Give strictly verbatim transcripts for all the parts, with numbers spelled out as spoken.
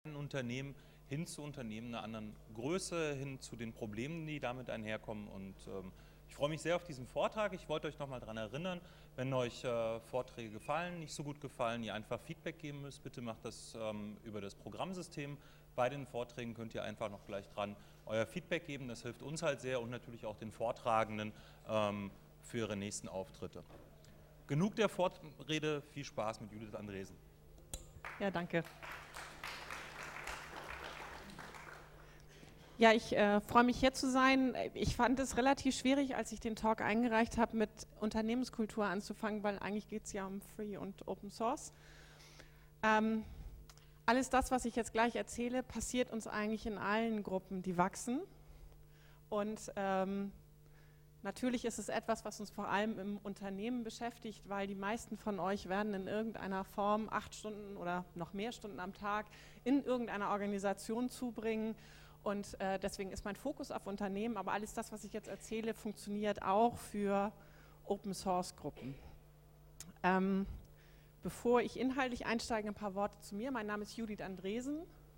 Unternehmen hin zu Unternehmen einer anderen Größe, hin zu den Problemen, die damit einherkommen. Und ähm, ich freue mich sehr auf diesen Vortrag. Ich wollte euch nochmal daran erinnern, wenn euch äh, Vorträge gefallen, nicht so gut gefallen, ihr einfach Feedback geben müsst, bitte macht das ähm, über das Programmsystem. Bei den Vorträgen könnt ihr einfach noch gleich dran euer Feedback geben. Das hilft uns halt sehr und natürlich auch den Vortragenden ähm, für ihre nächsten Auftritte. Genug der Vorrede, viel Spaß mit Judith Andresen. Ja, danke. Ja, ich äh, freue mich, hier zu sein. Ich fand es relativ schwierig, als ich den Talk eingereicht habe, mit Unternehmenskultur anzufangen, weil eigentlich geht es ja um Free und Open Source. Ähm, alles das, was ich jetzt gleich erzähle, passiert uns eigentlich in allen Gruppen, die wachsen. Und ähm, natürlich ist es etwas, was uns vor allem im Unternehmen beschäftigt, weil die meisten von euch werden in irgendeiner Form acht Stunden oder noch mehr Stunden am Tag in irgendeiner Organisation zubringen. Und äh, deswegen ist mein Fokus auf Unternehmen, aber alles das, was ich jetzt erzähle, funktioniert auch für Open-Source-Gruppen. Ähm, bevor ich inhaltlich einsteige, ein paar Worte zu mir. Mein Name ist Judith Andresen.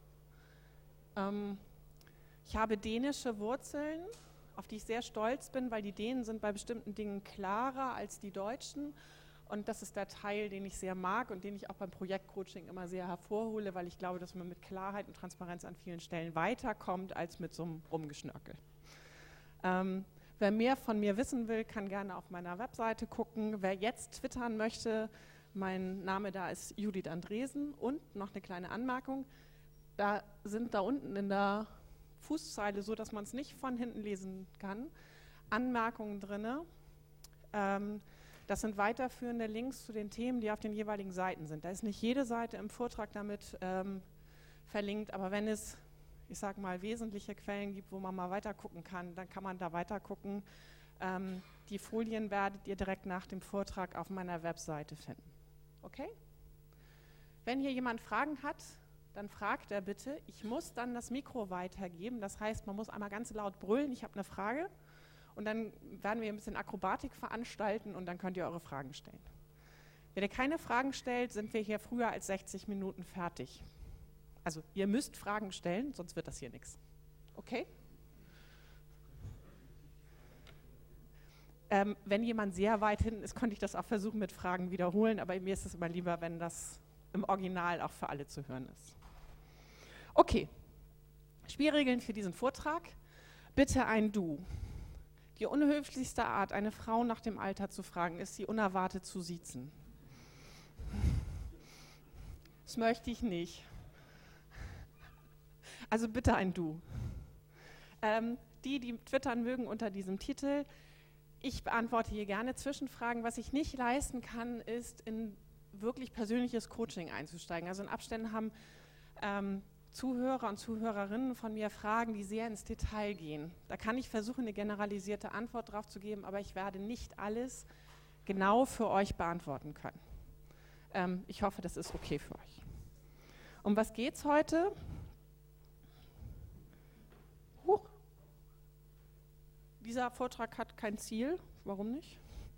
Ähm, ich habe dänische Wurzeln, auf die ich sehr stolz bin, weil die Dänen sind bei bestimmten Dingen klarer als die Deutschen. Und das ist der Teil, den ich sehr mag und den ich auch beim Projektcoaching immer sehr hervorhole, weil ich glaube, dass man mit Klarheit und Transparenz an vielen Stellen weiterkommt, als mit so einem Rumgeschnörkel. Ähm, wer mehr von mir wissen will, kann gerne auf meiner Webseite gucken. Wer jetzt twittern möchte, mein Name da ist Judith Andresen. Und noch eine kleine Anmerkung, da sind da unten in der Fußzeile, so dass man es nicht von hinten lesen kann, Anmerkungen drin. Ähm, Das sind weiterführende Links zu den Themen, die auf den jeweiligen Seiten sind. Da ist nicht jede Seite im Vortrag damit ähm, verlinkt, aber wenn es, ich sage mal, wesentliche Quellen gibt, wo man mal weiter gucken kann, dann kann man da weiter gucken. Ähm, die Folien werdet ihr direkt nach dem Vortrag auf meiner Webseite finden. Okay? Wenn hier jemand Fragen hat, dann fragt er bitte. Ich muss dann das Mikro weitergeben, das heißt, man muss einmal ganz laut brüllen, ich habe eine Frage. Und dann werden wir ein bisschen Akrobatik veranstalten und dann könnt ihr eure Fragen stellen. Wenn ihr keine Fragen stellt, sind wir hier früher als sechzig Minuten fertig. Also ihr müsst Fragen stellen, sonst wird das hier nichts. Okay? Ähm, wenn jemand sehr weit hinten ist, konnte ich das auch versuchen mit Fragen wiederholen, aber mir ist es immer lieber, wenn das im Original auch für alle zu hören ist. Okay, Spielregeln für diesen Vortrag. Bitte ein Du. Die unhöflichste Art, eine Frau nach dem Alter zu fragen, ist, sie unerwartet zu siezen. Das möchte ich nicht. Also bitte ein Du. Ähm, die, die twittern mögen unter diesem Titel, ich beantworte hier gerne Zwischenfragen. Was ich nicht leisten kann, ist, in wirklich persönliches Coaching einzusteigen. Also in Abständen haben ähm, Zuhörer und Zuhörerinnen von mir Fragen, die sehr ins Detail gehen. Da kann ich versuchen, eine generalisierte Antwort drauf zu geben, aber ich werde nicht alles genau für euch beantworten können. Ähm, ich hoffe, das ist okay für euch. Um was geht's heute? Huch. Dieser Vortrag hat kein Ziel. Warum nicht?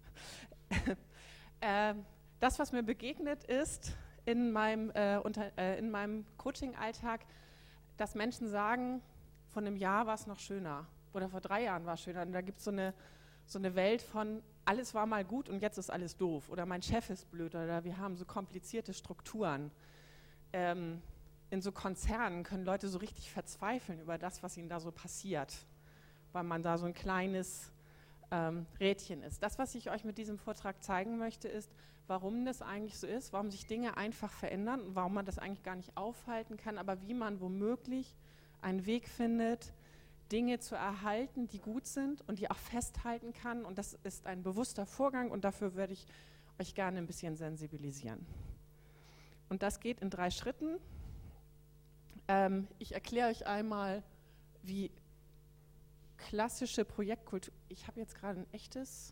äh, das, was mir begegnet ist, in meinem, äh, unter, äh, in meinem Coaching-Alltag, dass Menschen sagen, vor einem Jahr war es noch schöner oder vor drei Jahren war es schöner. Und da gibt es so eine, so eine Welt von, alles war mal gut und jetzt ist alles doof. Oder mein Chef ist blöd oder wir haben so komplizierte Strukturen. Ähm, in so Konzernen können Leute so richtig verzweifeln über das, was ihnen da so passiert, weil man da so ein kleines ähm, Rädchen ist. Das, was ich euch mit diesem Vortrag zeigen möchte, ist, warum das eigentlich so ist, warum sich Dinge einfach verändern und warum man das eigentlich gar nicht aufhalten kann, aber wie man womöglich einen Weg findet, Dinge zu erhalten, die gut sind und die auch festhalten kann. Und das ist ein bewusster Vorgang und dafür würde ich euch gerne ein bisschen sensibilisieren. Und das geht in drei Schritten. Ähm, ich erkläre euch einmal, wie klassische Projektkultur, ich habe jetzt gerade ein echtes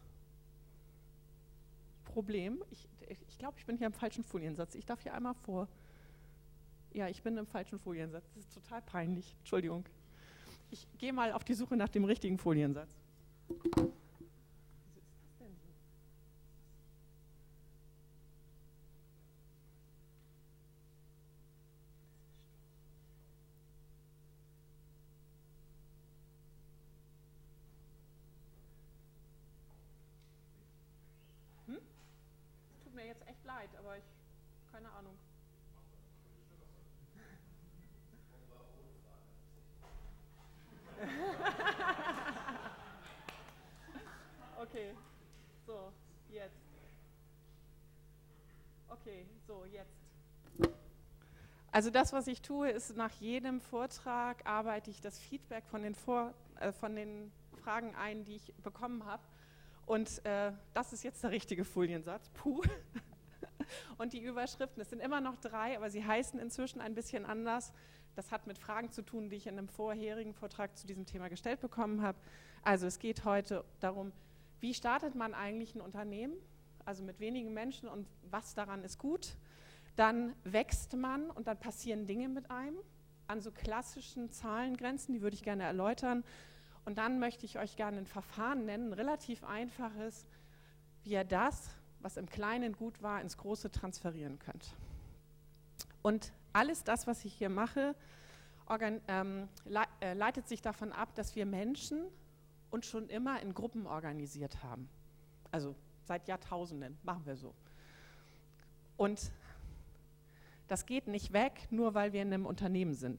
Problem. Ich, ich glaube, ich bin hier im falschen Foliensatz. Ich darf hier einmal vor. Ja, ich bin im falschen Foliensatz. Das ist total peinlich. Entschuldigung. Ich gehe mal auf die Suche nach dem richtigen Foliensatz. Wieso ist das denn so? echt leid, aber ich, keine Ahnung. Okay, so, jetzt. Okay, so, jetzt. Also das, was ich tue, ist, nach jedem Vortrag arbeite ich das Feedback von den, Vor äh, von den Fragen ein, die ich bekommen habe. Und äh, das ist jetzt der richtige Foliensatz. Puh. Und die Überschriften, es sind immer noch drei, aber sie heißen inzwischen ein bisschen anders. Das hat mit Fragen zu tun, die ich in einem vorherigen Vortrag zu diesem Thema gestellt bekommen habe. Also es geht heute darum, wie startet man eigentlich ein Unternehmen, also mit wenigen Menschen, und was daran ist gut. Dann wächst man und dann passieren Dinge mit einem an so klassischen Zahlengrenzen, die würde ich gerne erläutern. Und dann möchte ich euch gerne ein Verfahren nennen, ein relativ einfaches, wie ihr das, was im Kleinen gut war, ins Große transferieren könnt. Und alles das, was ich hier mache, organ, ähm, le äh, leitet sich davon ab, dass wir Menschen uns schon immer in Gruppen organisiert haben. Also seit Jahrtausenden machen wir so. Und das geht nicht weg, nur weil wir in einem Unternehmen sind.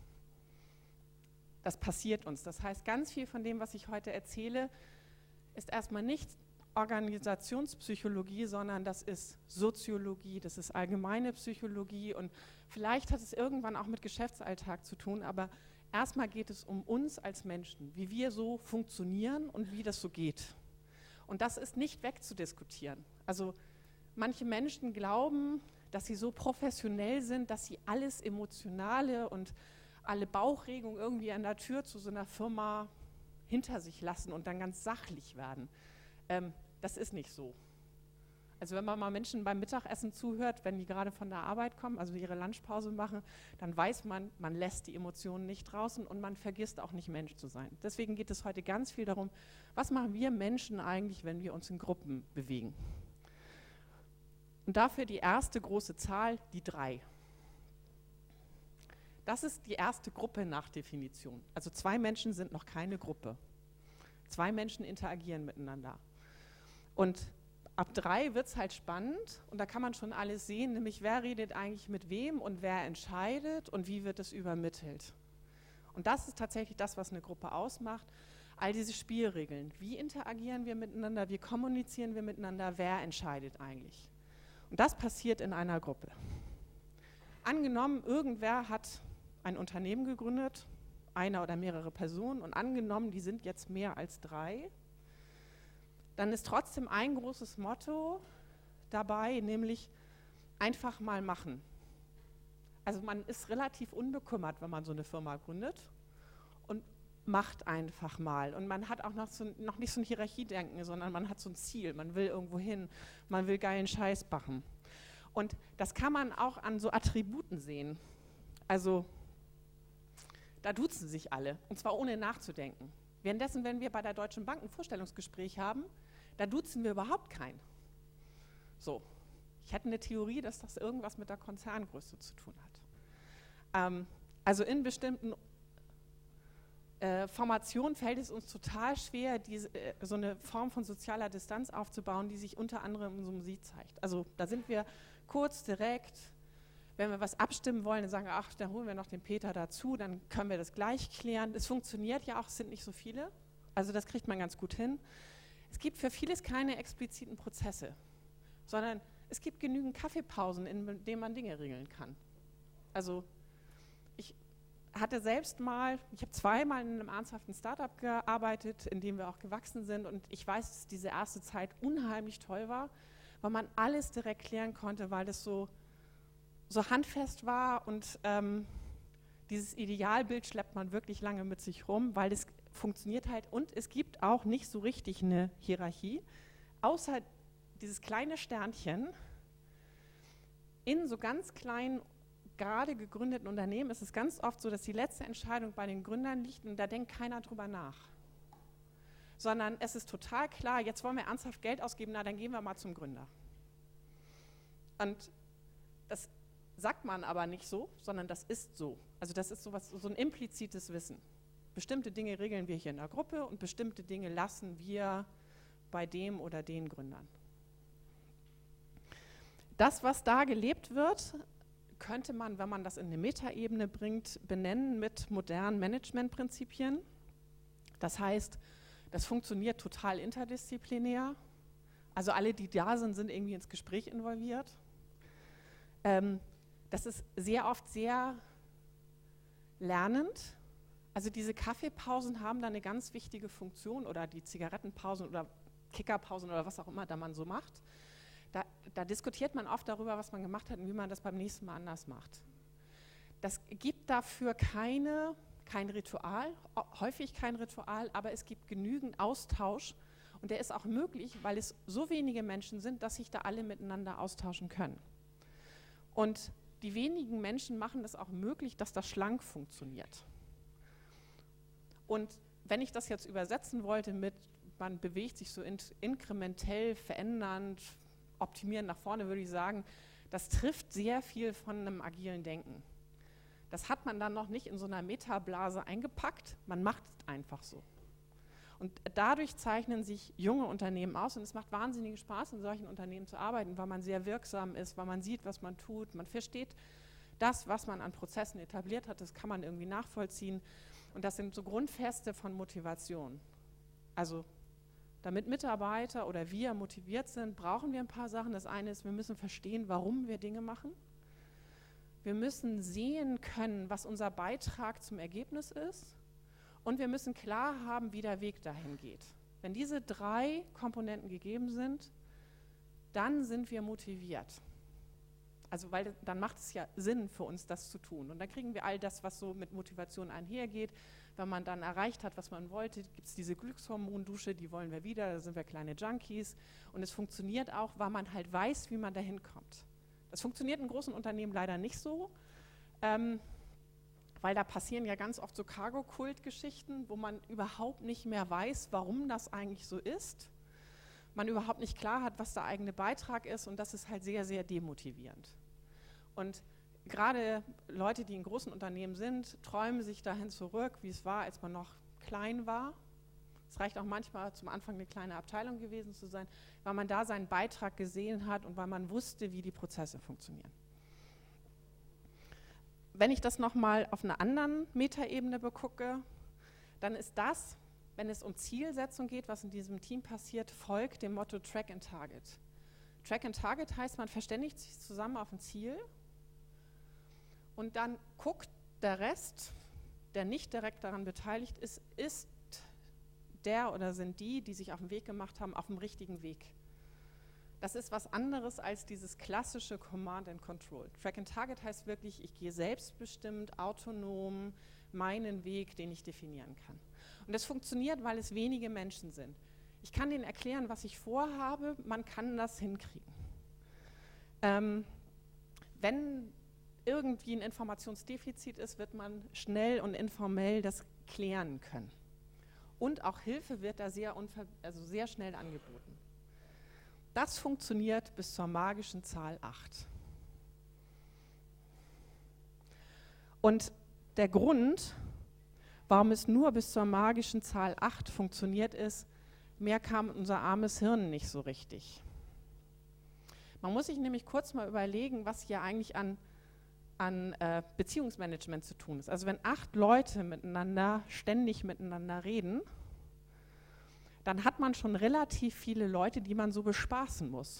Das passiert uns. Das heißt, ganz viel von dem, was ich heute erzähle, ist erstmal nicht Organisationspsychologie, sondern das ist Soziologie, das ist allgemeine Psychologie und vielleicht hat es irgendwann auch mit Geschäftsalltag zu tun, aber erstmal geht es um uns als Menschen, wie wir so funktionieren und wie das so geht. Und das ist nicht wegzudiskutieren. Also manche Menschen glauben, dass sie so professionell sind, dass sie alles Emotionale und alle Bauchregungen irgendwie an der Tür zu so einer Firma hinter sich lassen und dann ganz sachlich werden. Ähm, das ist nicht so. Also wenn man mal Menschen beim Mittagessen zuhört, wenn die gerade von der Arbeit kommen, also ihre Lunchpause machen, dann weiß man, man lässt die Emotionen nicht draußen und man vergisst auch nicht Mensch zu sein. Deswegen geht es heute ganz viel darum, was machen wir Menschen eigentlich, wenn wir uns in Gruppen bewegen. Und dafür die erste große Zahl, die drei. Das ist die erste Gruppe nach Definition. Also zwei Menschen sind noch keine Gruppe. Zwei Menschen interagieren miteinander. Und ab drei wird es halt spannend und da kann man schon alles sehen, nämlich wer redet eigentlich mit wem und wer entscheidet und wie wird es übermittelt. Und das ist tatsächlich das, was eine Gruppe ausmacht. All diese Spielregeln. Wie interagieren wir miteinander, wie kommunizieren wir miteinander, wer entscheidet eigentlich. Und das passiert in einer Gruppe. Angenommen, irgendwer hat ein Unternehmen gegründet, einer oder mehrere Personen, und angenommen, die sind jetzt mehr als drei, dann ist trotzdem ein großes Motto dabei, nämlich einfach mal machen. Also man ist relativ unbekümmert, wenn man so eine Firma gründet und macht einfach mal. Und man hat auch noch, so, noch nicht so ein Hierarchiedenken, sondern man hat so ein Ziel, man will irgendwo hin, man will geilen Scheiß machen. Und das kann man auch an so Attributen sehen. Also da duzen sich alle, und zwar ohne nachzudenken. Währenddessen, wenn wir bei der Deutschen Bank ein Vorstellungsgespräch haben, da duzen wir überhaupt keinen. So, ich hätte eine Theorie, dass das irgendwas mit der Konzerngröße zu tun hat. Ähm, also in bestimmten äh, Formationen fällt es uns total schwer, diese, äh, so eine Form von sozialer Distanz aufzubauen, die sich unter anderem in so einem Sie zeigt. Also da sind wir kurz, direkt. Wenn wir was abstimmen wollen, dann sagen wir, ach, dann holen wir noch den Peter dazu, dann können wir das gleich klären. Es funktioniert ja auch, es sind nicht so viele, also das kriegt man ganz gut hin. Es gibt für vieles keine expliziten Prozesse, sondern es gibt genügend Kaffeepausen, in denen man Dinge regeln kann. Also ich hatte selbst mal, ich habe zweimal in einem ernsthaften Startup gearbeitet, in dem wir auch gewachsen sind, und ich weiß, dass diese erste Zeit unheimlich toll war, weil man alles direkt klären konnte, weil das so so handfest war und ähm, dieses Idealbild schleppt man wirklich lange mit sich rum, weil es funktioniert halt und es gibt auch nicht so richtig eine Hierarchie, außer dieses kleine Sternchen. In so ganz kleinen, gerade gegründeten Unternehmen ist es ganz oft so, dass die letzte Entscheidung bei den Gründern liegt und da denkt keiner drüber nach. Sondern es ist total klar, jetzt wollen wir ernsthaft Geld ausgeben, na dann gehen wir mal zum Gründer. Und das sagt man aber nicht so, sondern das ist so. Also das ist sowas, so ein implizites Wissen. Bestimmte Dinge regeln wir hier in der Gruppe und bestimmte Dinge lassen wir bei dem oder den Gründern. Das, was da gelebt wird, könnte man, wenn man das in eine Metaebene bringt, benennen mit modernen Managementprinzipien. Das heißt, das funktioniert total interdisziplinär. Also alle, die da sind, sind irgendwie ins Gespräch involviert. Ähm, das ist sehr oft sehr lernend. Also diese Kaffeepausen haben da eine ganz wichtige Funktion oder die Zigarettenpausen oder Kickerpausen oder was auch immer da man so macht. Da, da diskutiert man oft darüber, was man gemacht hat und wie man das beim nächsten Mal anders macht. Das gibt dafür keine, kein Ritual, häufig kein Ritual, aber es gibt genügend Austausch und der ist auch möglich, weil es so wenige Menschen sind, dass sich da alle miteinander austauschen können. Und die wenigen Menschen machen das auch möglich, dass das schlank funktioniert. Und wenn ich das jetzt übersetzen wollte mit, man bewegt sich so in, inkrementell verändernd, optimieren nach vorne, würde ich sagen, das trifft sehr viel von einem agilen Denken. Das hat man dann noch nicht in so einer Metablase eingepackt, man macht es einfach so. Und dadurch zeichnen sich junge Unternehmen aus und es macht wahnsinnigen Spaß, in solchen Unternehmen zu arbeiten, weil man sehr wirksam ist, weil man sieht, was man tut, man versteht das, was man an Prozessen etabliert hat, das kann man irgendwie nachvollziehen und das sind so Grundfeste von Motivation. Also damit Mitarbeiter oder wir motiviert sind, brauchen wir ein paar Sachen. Das eine ist, wir müssen verstehen, warum wir Dinge machen. Wir müssen sehen können, was unser Beitrag zum Ergebnis ist. Und wir müssen klar haben, wie der Weg dahin geht. Wenn diese drei Komponenten gegeben sind, dann sind wir motiviert. Also weil dann macht es ja Sinn für uns, das zu tun. Und dann kriegen wir all das, was so mit Motivation einhergeht. Wenn man dann erreicht hat, was man wollte, gibt es diese Glückshormondusche, die wollen wir wieder, da sind wir kleine Junkies. Und es funktioniert auch, weil man halt weiß, wie man dahin kommt. Das funktioniert in großen Unternehmen leider nicht so, ähm, weil da passieren ja ganz oft so Cargo-Kult-Geschichten, wo man überhaupt nicht mehr weiß, warum das eigentlich so ist. Man überhaupt nicht klar hat, was der eigene Beitrag ist und das ist halt sehr, sehr demotivierend. Und gerade Leute, die in großen Unternehmen sind, träumen sich dahin zurück, wie es war, als man noch klein war. Es reicht auch manchmal zum Anfang eine kleine Abteilung gewesen zu sein, weil man da seinen Beitrag gesehen hat und weil man wusste, wie die Prozesse funktionieren. Wenn ich das nochmal auf einer anderen Metaebene begucke, dann ist das, wenn es um Zielsetzung geht, was in diesem Team passiert, folgt dem Motto Track and Target. Track and Target heißt, man verständigt sich zusammen auf ein Ziel und dann guckt der Rest, der nicht direkt daran beteiligt ist, ist der oder sind die, die sich auf den Weg gemacht haben, auf dem richtigen Weg. Das ist was anderes als dieses klassische Command and Control. Track and Target heißt wirklich, ich gehe selbstbestimmt, autonom meinen Weg, den ich definieren kann. Und das funktioniert, weil es wenige Menschen sind. Ich kann denen erklären, was ich vorhabe, man kann das hinkriegen. Ähm, wenn irgendwie ein Informationsdefizit ist, wird man schnell und informell das klären können. Und auch Hilfe wird da sehr, also sehr schnell angeboten. Das funktioniert bis zur magischen Zahl acht. Und der Grund, warum es nur bis zur magischen Zahl acht funktioniert ist, mehr kam unser armes Hirn nicht so richtig. Man muss sich nämlich kurz mal überlegen, was hier eigentlich an, an äh, Beziehungsmanagement zu tun ist. Also wenn acht Leute miteinander, ständig miteinander reden, dann hat man schon relativ viele Leute, die man so bespaßen muss.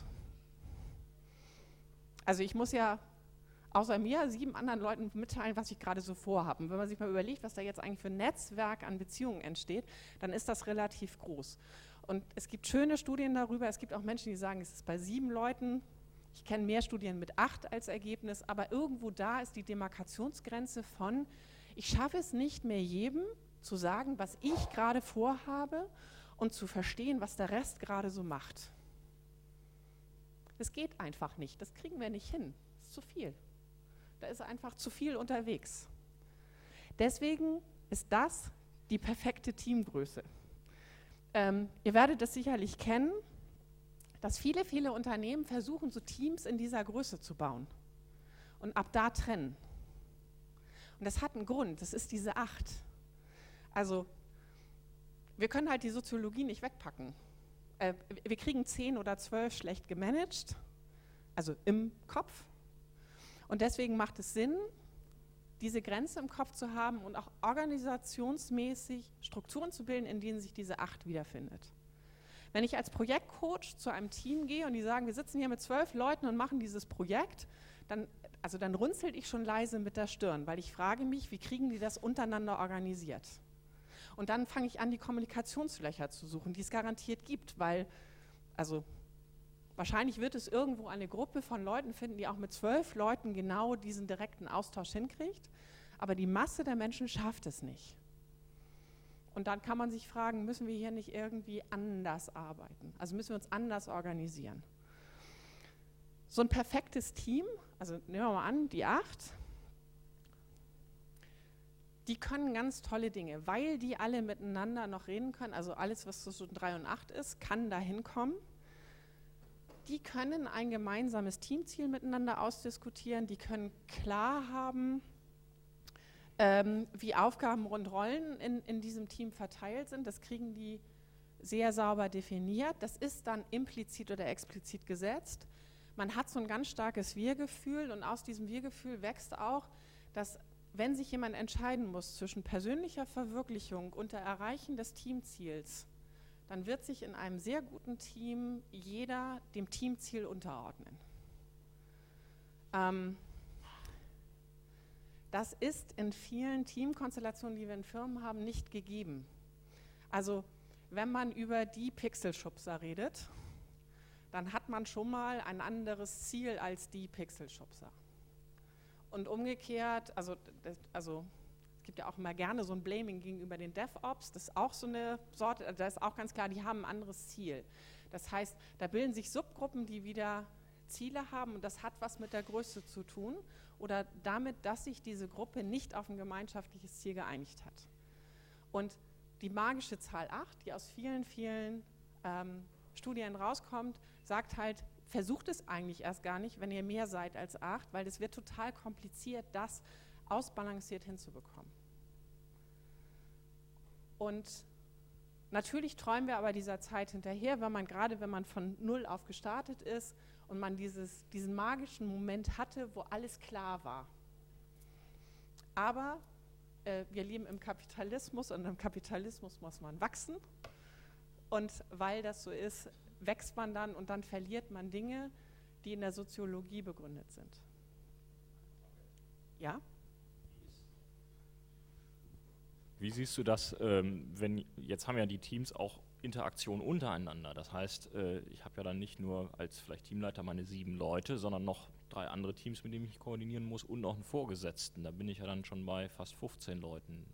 Also ich muss ja außer mir sieben anderen Leuten mitteilen, was ich gerade so vorhabe. Und wenn man sich mal überlegt, was da jetzt eigentlich für ein Netzwerk an Beziehungen entsteht, dann ist das relativ groß. Und es gibt schöne Studien darüber, es gibt auch Menschen, die sagen, es ist bei sieben Leuten. Ich kenne mehr Studien mit acht als Ergebnis, aber irgendwo da ist die Demarkationsgrenze von, ich schaffe es nicht mehr jedem zu sagen, was ich gerade vorhabe und zu verstehen, was der Rest gerade so macht. Das geht einfach nicht, das kriegen wir nicht hin, das ist zu viel. Da ist einfach zu viel unterwegs. Deswegen ist das die perfekte Teamgröße. Ähm, ihr werdet es sicherlich kennen, dass viele, viele Unternehmen versuchen, so Teams in dieser Größe zu bauen und ab da trennen. Und das hat einen Grund, das ist diese acht. Also wir können halt die Soziologie nicht wegpacken. Äh, wir kriegen zehn oder zwölf schlecht gemanagt, also im Kopf. Und deswegen macht es Sinn, diese Grenze im Kopf zu haben und auch organisationsmäßig Strukturen zu bilden, in denen sich diese acht wiederfindet. Wenn ich als Projektcoach zu einem Team gehe und die sagen, wir sitzen hier mit zwölf Leuten und machen dieses Projekt, dann, also dann runzelt ich schon leise mit der Stirn, weil ich frage mich, wie kriegen die das untereinander organisiert? Und dann fange ich an, die Kommunikationslöcher zu suchen, die es garantiert gibt, weil, also wahrscheinlich wird es irgendwo eine Gruppe von Leuten finden, die auch mit zwölf Leuten genau diesen direkten Austausch hinkriegt, aber die Masse der Menschen schafft es nicht. Und dann kann man sich fragen, müssen wir hier nicht irgendwie anders arbeiten? Also müssen wir uns anders organisieren? So ein perfektes Team, also nehmen wir mal an, die acht, die können ganz tolle Dinge, weil die alle miteinander noch reden können, also alles, was zwischen drei und acht ist, kann da hinkommen. Die können ein gemeinsames Teamziel miteinander ausdiskutieren, die können klar haben, ähm, wie Aufgaben und Rollen in, in diesem Team verteilt sind. Das kriegen die sehr sauber definiert. Das ist dann implizit oder explizit gesetzt. Man hat so ein ganz starkes Wir-Gefühl und aus diesem Wir-Gefühl wächst auch, dass wenn sich jemand entscheiden muss zwischen persönlicher Verwirklichung und der Erreichen des Teamziels, dann wird sich in einem sehr guten Team jeder dem Teamziel unterordnen. Ähm, das ist in vielen Teamkonstellationen, die wir in Firmen haben, nicht gegeben. Also wenn man über die Pixelschubser redet, dann hat man schon mal ein anderes Ziel als die Pixelschubser. Und umgekehrt, also, also es gibt ja auch immer gerne so ein Blaming gegenüber den DevOps, das ist auch so eine Sorte, da ist auch ganz klar, die haben ein anderes Ziel. Das heißt, da bilden sich Subgruppen, die wieder Ziele haben und das hat was mit der Größe zu tun oder damit, dass sich diese Gruppe nicht auf ein gemeinschaftliches Ziel geeinigt hat. Und die magische Zahl acht, die aus vielen, vielen ähm, Studien rauskommt, sagt halt, versucht es eigentlich erst gar nicht, wenn ihr mehr seid als acht, weil es wird total kompliziert, das ausbalanciert hinzubekommen. Und natürlich träumen wir aber dieser Zeit hinterher, wenn man gerade, wenn man von null auf gestartet ist und man dieses, diesen magischen Moment hatte, wo alles klar war. Aber äh, wir leben im Kapitalismus und im Kapitalismus muss man wachsen. Und weil das so ist, wächst man dann und dann verliert man Dinge, die in der Soziologie begründet sind. Ja? Wie siehst du das, ähm, wenn, jetzt haben ja die Teams auch Interaktion untereinander, das heißt, äh, ich habe ja dann nicht nur als vielleicht Teamleiter meine sieben Leute, sondern noch drei andere Teams, mit denen ich koordinieren muss und noch einen Vorgesetzten, da bin ich ja dann schon bei fast fünfzehn Leuten.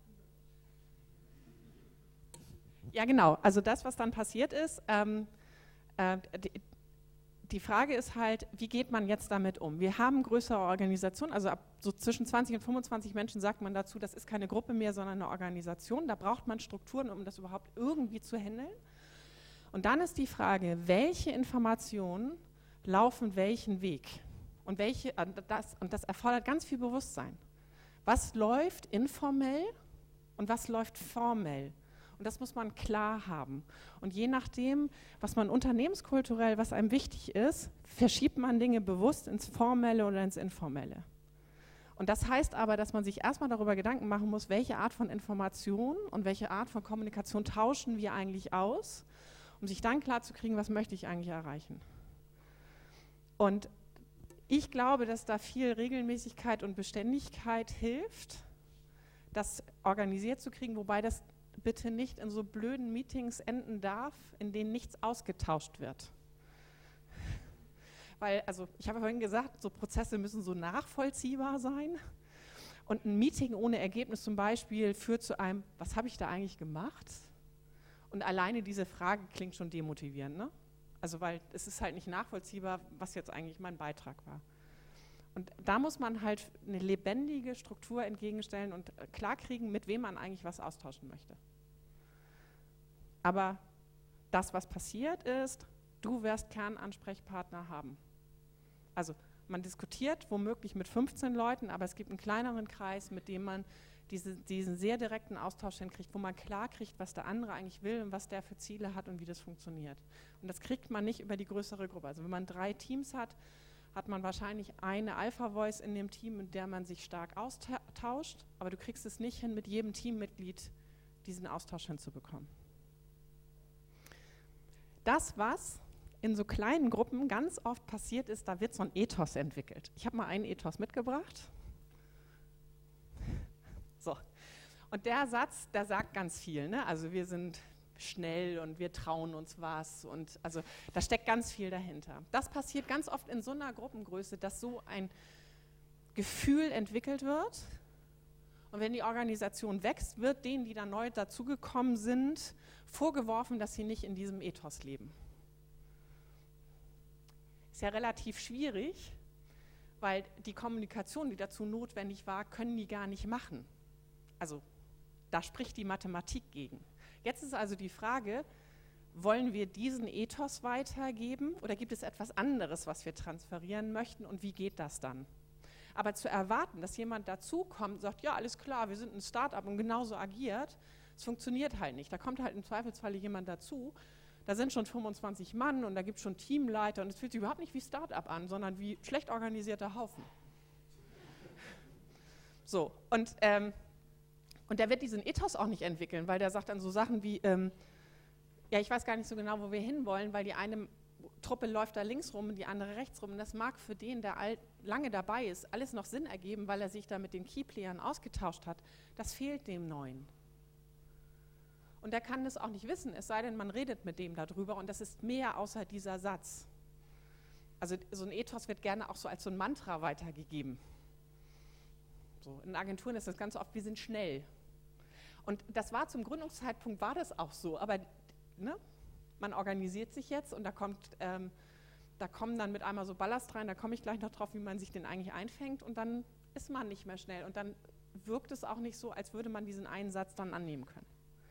Ja genau, also das, was dann passiert ist, ähm, äh, die, die Frage ist halt, wie geht man jetzt damit um? Wir haben größere Organisationen, also ab so zwischen zwanzig und fünfundzwanzig Menschen sagt man dazu, das ist keine Gruppe mehr, sondern eine Organisation. Da braucht man Strukturen, um das überhaupt irgendwie zu handeln. Und dann ist die Frage, welche Informationen laufen welchen Weg? Und, welche, das, und das erfordert ganz viel Bewusstsein. Was läuft informell und was läuft formell? Und das muss man klar haben. Und je nachdem, was man unternehmenskulturell, was einem wichtig ist, verschiebt man Dinge bewusst ins Formelle oder ins Informelle. Und das heißt aber, dass man sich erstmal darüber Gedanken machen muss, welche Art von Information und welche Art von Kommunikation tauschen wir eigentlich aus, um sich dann klar zu kriegen, was möchte ich eigentlich erreichen. Und ich glaube, dass da viel Regelmäßigkeit und Beständigkeit hilft, das organisiert zu kriegen, wobei das bitte nicht in so blöden Meetings enden darf, in denen nichts ausgetauscht wird. Weil, also ich habe vorhin gesagt, so Prozesse müssen so nachvollziehbar sein und ein Meeting ohne Ergebnis zum Beispiel führt zu einem, was habe ich da eigentlich gemacht? Und alleine diese Frage klingt schon demotivierend, ne? Also weil es ist halt nicht nachvollziehbar, was jetzt eigentlich mein Beitrag war. Und da muss man halt eine lebendige Struktur entgegenstellen und klarkriegen, mit wem man eigentlich was austauschen möchte. Aber das, was passiert ist, du wirst Kernansprechpartner haben. Also man diskutiert womöglich mit fünfzehn Leuten, aber es gibt einen kleineren Kreis, mit dem man diese, diesen sehr direkten Austausch hinkriegt, wo man klar kriegt, was der andere eigentlich will und was der für Ziele hat und wie das funktioniert. Und das kriegt man nicht über die größere Gruppe. Also wenn man drei Teams hat, hat man wahrscheinlich eine Alpha-Voice in dem Team, in der man sich stark austauscht, aber du kriegst es nicht hin, mit jedem Teammitglied diesen Austausch hinzubekommen. Das, was in so kleinen Gruppen ganz oft passiert ist, da wird so ein Ethos entwickelt. Ich habe mal einen Ethos mitgebracht. So. Und der Satz, der sagt ganz viel, ne? Also wir sind schnell und wir trauen uns was und also da steckt ganz viel dahinter. Das passiert ganz oft in so einer Gruppengröße, dass so ein Gefühl entwickelt wird und wenn die Organisation wächst, wird denen, die da neu dazugekommen sind, vorgeworfen, dass sie nicht in diesem Ethos leben. Ist ja relativ schwierig, weil die Kommunikation, die dazu notwendig war, können die gar nicht machen. Also da spricht die Mathematik gegen. Jetzt ist also die Frage, wollen wir diesen Ethos weitergeben oder gibt es etwas anderes, was wir transferieren möchten und wie geht das dann? Aber zu erwarten, dass jemand dazukommt und sagt, ja, alles klar, wir sind ein Start-up und genauso agiert, das funktioniert halt nicht. Da kommt halt im Zweifelsfall jemand dazu, da sind schon fünfundzwanzig Mann und da gibt es schon Teamleiter und es fühlt sich überhaupt nicht wie Start-up an, sondern wie schlecht organisierter Haufen. So, und ähm, Und der wird diesen Ethos auch nicht entwickeln, weil der sagt dann so Sachen wie, ähm, ja, ich weiß gar nicht so genau, wo wir hinwollen, weil die eine Truppe läuft da links rum und die andere rechts rum. Und das mag für den, der alt, lange dabei ist, alles noch Sinn ergeben, weil er sich da mit den Keyplayern ausgetauscht hat. Das fehlt dem Neuen. Und der kann das auch nicht wissen, es sei denn, man redet mit dem darüber und das ist mehr außer dieser Satz. Also so ein Ethos wird gerne auch so als so ein Mantra weitergegeben. So, in Agenturen ist das ganz oft, wir sind schnell. Und das war zum Gründungszeitpunkt, war das auch so, aber ne, man organisiert sich jetzt und da, kommt, ähm, da kommen dann mit einmal so Ballast rein, da komme ich gleich noch drauf, wie man sich den eigentlich einfängt und dann ist man nicht mehr schnell und dann wirkt es auch nicht so, als würde man diesen einen Satz dann annehmen können.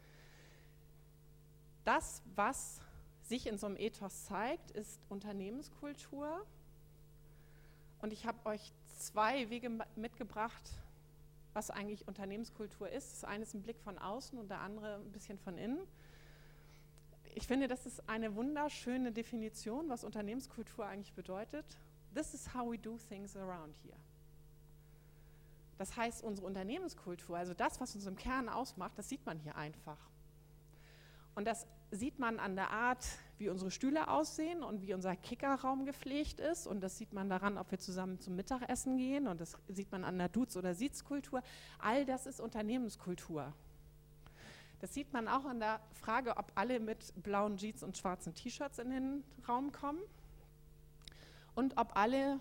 Das, was sich in so einem Ethos zeigt, ist Unternehmenskultur und ich habe euch zwei Wege mitgebracht, was eigentlich Unternehmenskultur ist. Das eine ist ein Blick von außen und der andere ein bisschen von innen. Ich finde, das ist eine wunderschöne Definition, was Unternehmenskultur eigentlich bedeutet. This is how we do things around here. Das heißt, unsere Unternehmenskultur, also das, was uns im Kern ausmacht, das sieht man hier einfach. Und das sieht man an der Art, wie unsere Stühle aussehen und wie unser Kickerraum gepflegt ist. Und das sieht man daran, ob wir zusammen zum Mittagessen gehen. Und das sieht man an der Dudes- oder Sitzkultur. All das ist Unternehmenskultur. Das sieht man auch an der Frage, ob alle mit blauen Jeans und schwarzen T-Shirts in den Raum kommen. Und ob alle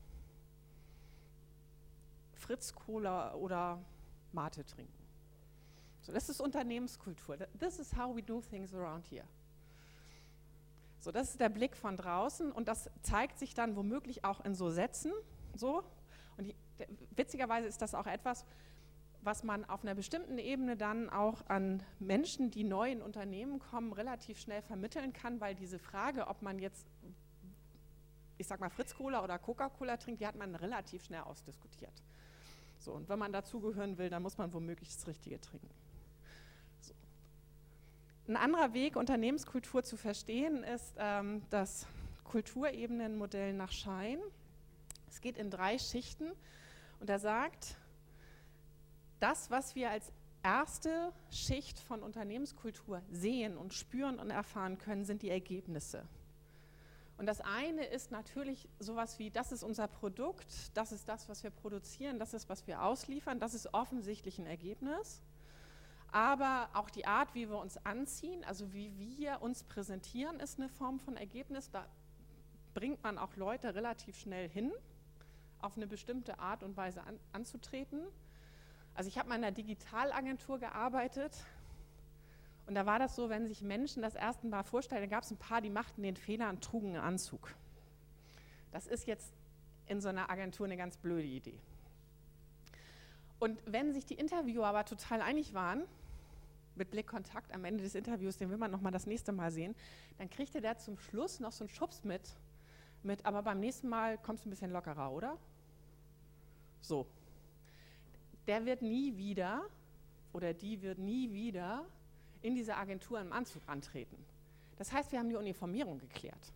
Fritz Cola oder Mate trinken. So, das ist Unternehmenskultur. This is how we do things around here. So, das ist der Blick von draußen und das zeigt sich dann womöglich auch in so Sätzen. So. Und die, der, witzigerweise ist das auch etwas, was man auf einer bestimmten Ebene dann auch an Menschen, die neu in Unternehmen kommen, relativ schnell vermitteln kann, weil diese Frage, ob man jetzt, ich sag mal, Fritz Cola oder Coca-Cola trinkt, die hat man relativ schnell ausdiskutiert. So, und wenn man dazugehören will, dann muss man womöglich das Richtige trinken. So. Ein anderer Weg, Unternehmenskultur zu verstehen, ist ähm, das Kulturebenenmodell nach Schein. Es geht in drei Schichten und er sagt, das, was wir als erste Schicht von Unternehmenskultur sehen und spüren und erfahren können, sind die Ergebnisse. Und das eine ist natürlich sowas wie, das ist unser Produkt, das ist das, was wir produzieren, das ist, was wir ausliefern, das ist offensichtlich ein Ergebnis. Aber auch die Art, wie wir uns anziehen, also wie wir uns präsentieren, ist eine Form von Ergebnis. Da bringt man auch Leute relativ schnell hin, auf eine bestimmte Art und Weise an, anzutreten. Also ich habe mal in einer Digitalagentur gearbeitet. Und da war das so, wenn sich Menschen das erste Mal vorstellen, da gab es ein paar, die machten den Fehler und trugen einen Anzug. Das ist jetzt in so einer Agentur eine ganz blöde Idee. Und wenn sich die Interviewer aber total einig waren, mit Blickkontakt am Ende des Interviews, den will man nochmal das nächste Mal sehen, dann kriegte der zum Schluss noch so einen Schubs mit, mit, aber beim nächsten Mal kommst du ein bisschen lockerer, oder? So. der wird nie wieder oder die wird nie wieder in diese Agentur im Anzug antreten. Das heißt, wir haben die Uniformierung geklärt.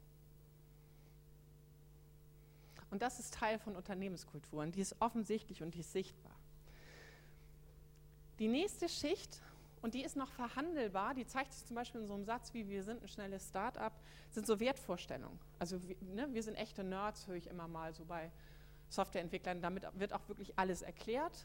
Und das ist Teil von Unternehmenskulturen, die ist offensichtlich und die ist sichtbar. Die nächste Schicht, und die ist noch verhandelbar, die zeigt sich zum Beispiel in so einem Satz wie wir sind ein schnelles Start-up, sind so Wertvorstellungen. Also ne, wir sind echte Nerds, höre ich immer mal so bei Softwareentwicklern, damit wird auch wirklich alles erklärt.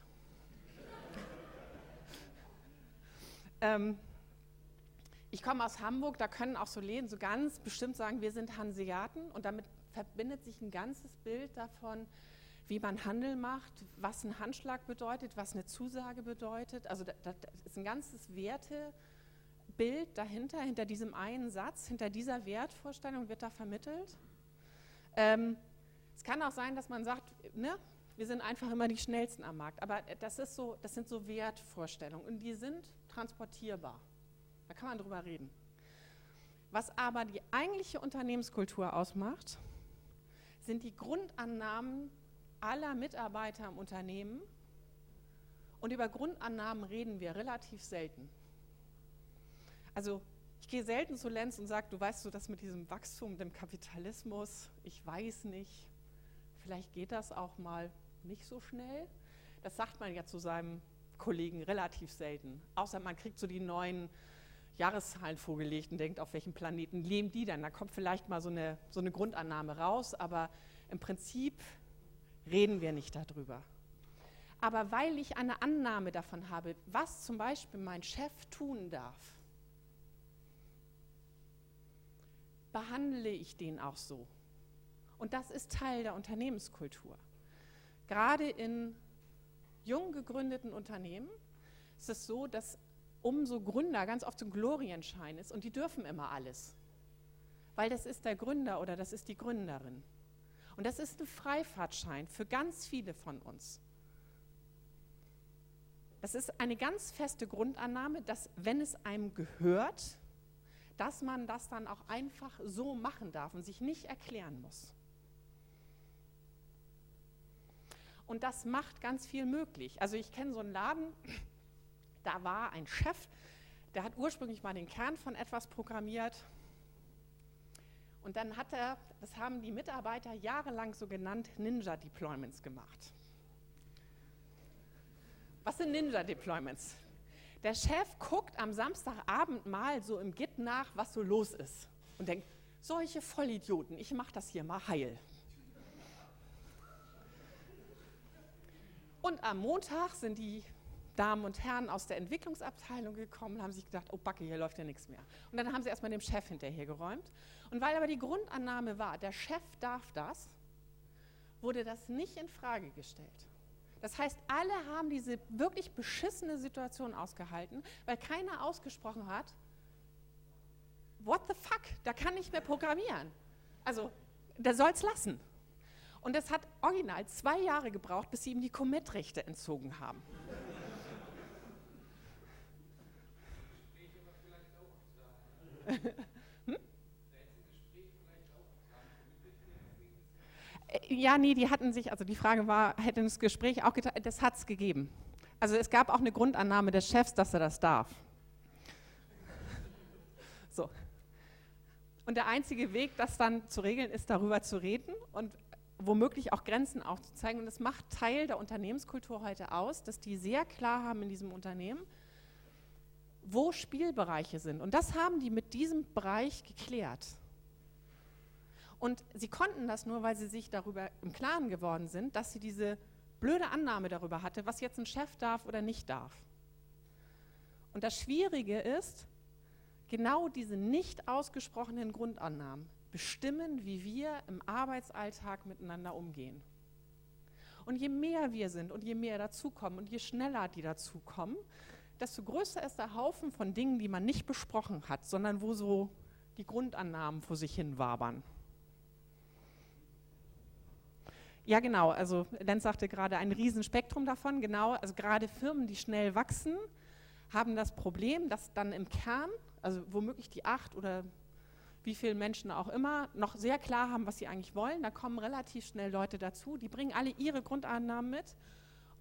ähm, ich komme aus Hamburg, da können auch so Läden so ganz bestimmt sagen, wir sind Hanseaten, und damit verbindet sich ein ganzes Bild davon, wie man Handel macht, was ein Handschlag bedeutet, was eine Zusage bedeutet. Also das, das ist ein ganzes Wertebild dahinter, hinter diesem einen Satz, hinter dieser Wertvorstellung wird da vermittelt. Ähm, es kann auch sein, dass man sagt, ne, wir sind einfach immer die Schnellsten am Markt, aber das, ist so, das sind so Wertvorstellungen und die sind transportierbar. Da kann man drüber reden. Was aber die eigentliche Unternehmenskultur ausmacht, sind die Grundannahmen aller Mitarbeiter im Unternehmen, und über Grundannahmen reden wir relativ selten. Also ich gehe selten zu Lenz und sage, du weißt so, das mit diesem Wachstum, dem Kapitalismus, ich weiß nicht, vielleicht geht das auch mal nicht so schnell. Das sagt man ja zu seinem Kollegen relativ selten, außer man kriegt so die neuen Jahreszahlen vorgelegt und denkt, auf welchem Planeten leben die dann? Da kommt vielleicht mal so eine, so eine Grundannahme raus, aber im Prinzip reden wir nicht darüber. Aber weil ich eine Annahme davon habe, was zum Beispiel mein Chef tun darf, behandle ich den auch so. Und das ist Teil der Unternehmenskultur. Gerade in jung gegründeten Unternehmen ist es so, dass umso Gründer ganz oft so ein Glorienschein ist und die dürfen immer alles. Weil das ist der Gründer oder das ist die Gründerin. Und das ist ein Freifahrtschein für ganz viele von uns. Das ist eine ganz feste Grundannahme, dass, wenn es einem gehört, dass man das dann auch einfach so machen darf und sich nicht erklären muss. Und das macht ganz viel möglich. Also ich kenne so einen Laden, da war ein Chef, der hat ursprünglich mal den Kern von etwas programmiert. Und dann hat er, das haben die Mitarbeiter jahrelang so genannt, Ninja-Deployments gemacht. Was sind Ninja-Deployments? Der Chef guckt am Samstagabend mal so im Git nach, was so los ist. Und denkt, solche Vollidioten, ich mache das hier mal heil. Und am Montag sind die Damen und Herren aus der Entwicklungsabteilung gekommen, haben sich gedacht, oh Backe, hier läuft ja nichts mehr. Und dann haben sie erstmal dem Chef hinterhergeräumt. Und weil aber die Grundannahme war, der Chef darf das, wurde das nicht in Frage gestellt. Das heißt, alle haben diese wirklich beschissene Situation ausgehalten, weil keiner ausgesprochen hat, what the fuck, der kann nicht mehr programmieren. Also, der soll es lassen. Und es hat original zwei Jahre gebraucht, bis sie ihm die Commit-Rechte entzogen haben. hm? Ja, nee, die hatten sich, also die Frage war, hätte das Gespräch auch getan, das hat es gegeben. Also es gab auch eine Grundannahme des Chefs, dass er das darf. So. Und der einzige Weg, das dann zu regeln, ist, darüber zu reden und womöglich auch Grenzen aufzuzeigen. Und das macht Teil der Unternehmenskultur heute aus, dass die sehr klar haben in diesem Unternehmen, wo Spielbereiche sind. Und das haben die mit diesem Bereich geklärt. Und sie konnten das nur, weil sie sich darüber im Klaren geworden sind, dass sie diese blöde Annahme darüber hatte, was jetzt ein Chef darf oder nicht darf. Und das Schwierige ist, genau diese nicht ausgesprochenen Grundannahmen bestimmen, wie wir im Arbeitsalltag miteinander umgehen. Und je mehr wir sind und je mehr dazukommen und je schneller die dazukommen, desto größer ist der Haufen von Dingen, die man nicht besprochen hat, sondern wo so die Grundannahmen vor sich hin wabern. Ja, genau, also Lenz sagte gerade, ein Riesenspektrum davon, genau, also gerade Firmen, die schnell wachsen, haben das Problem, dass dann im Kern, also womöglich die acht oder wie viele Menschen auch immer, noch sehr klar haben, was sie eigentlich wollen. Da kommen relativ schnell Leute dazu, die bringen alle ihre Grundannahmen mit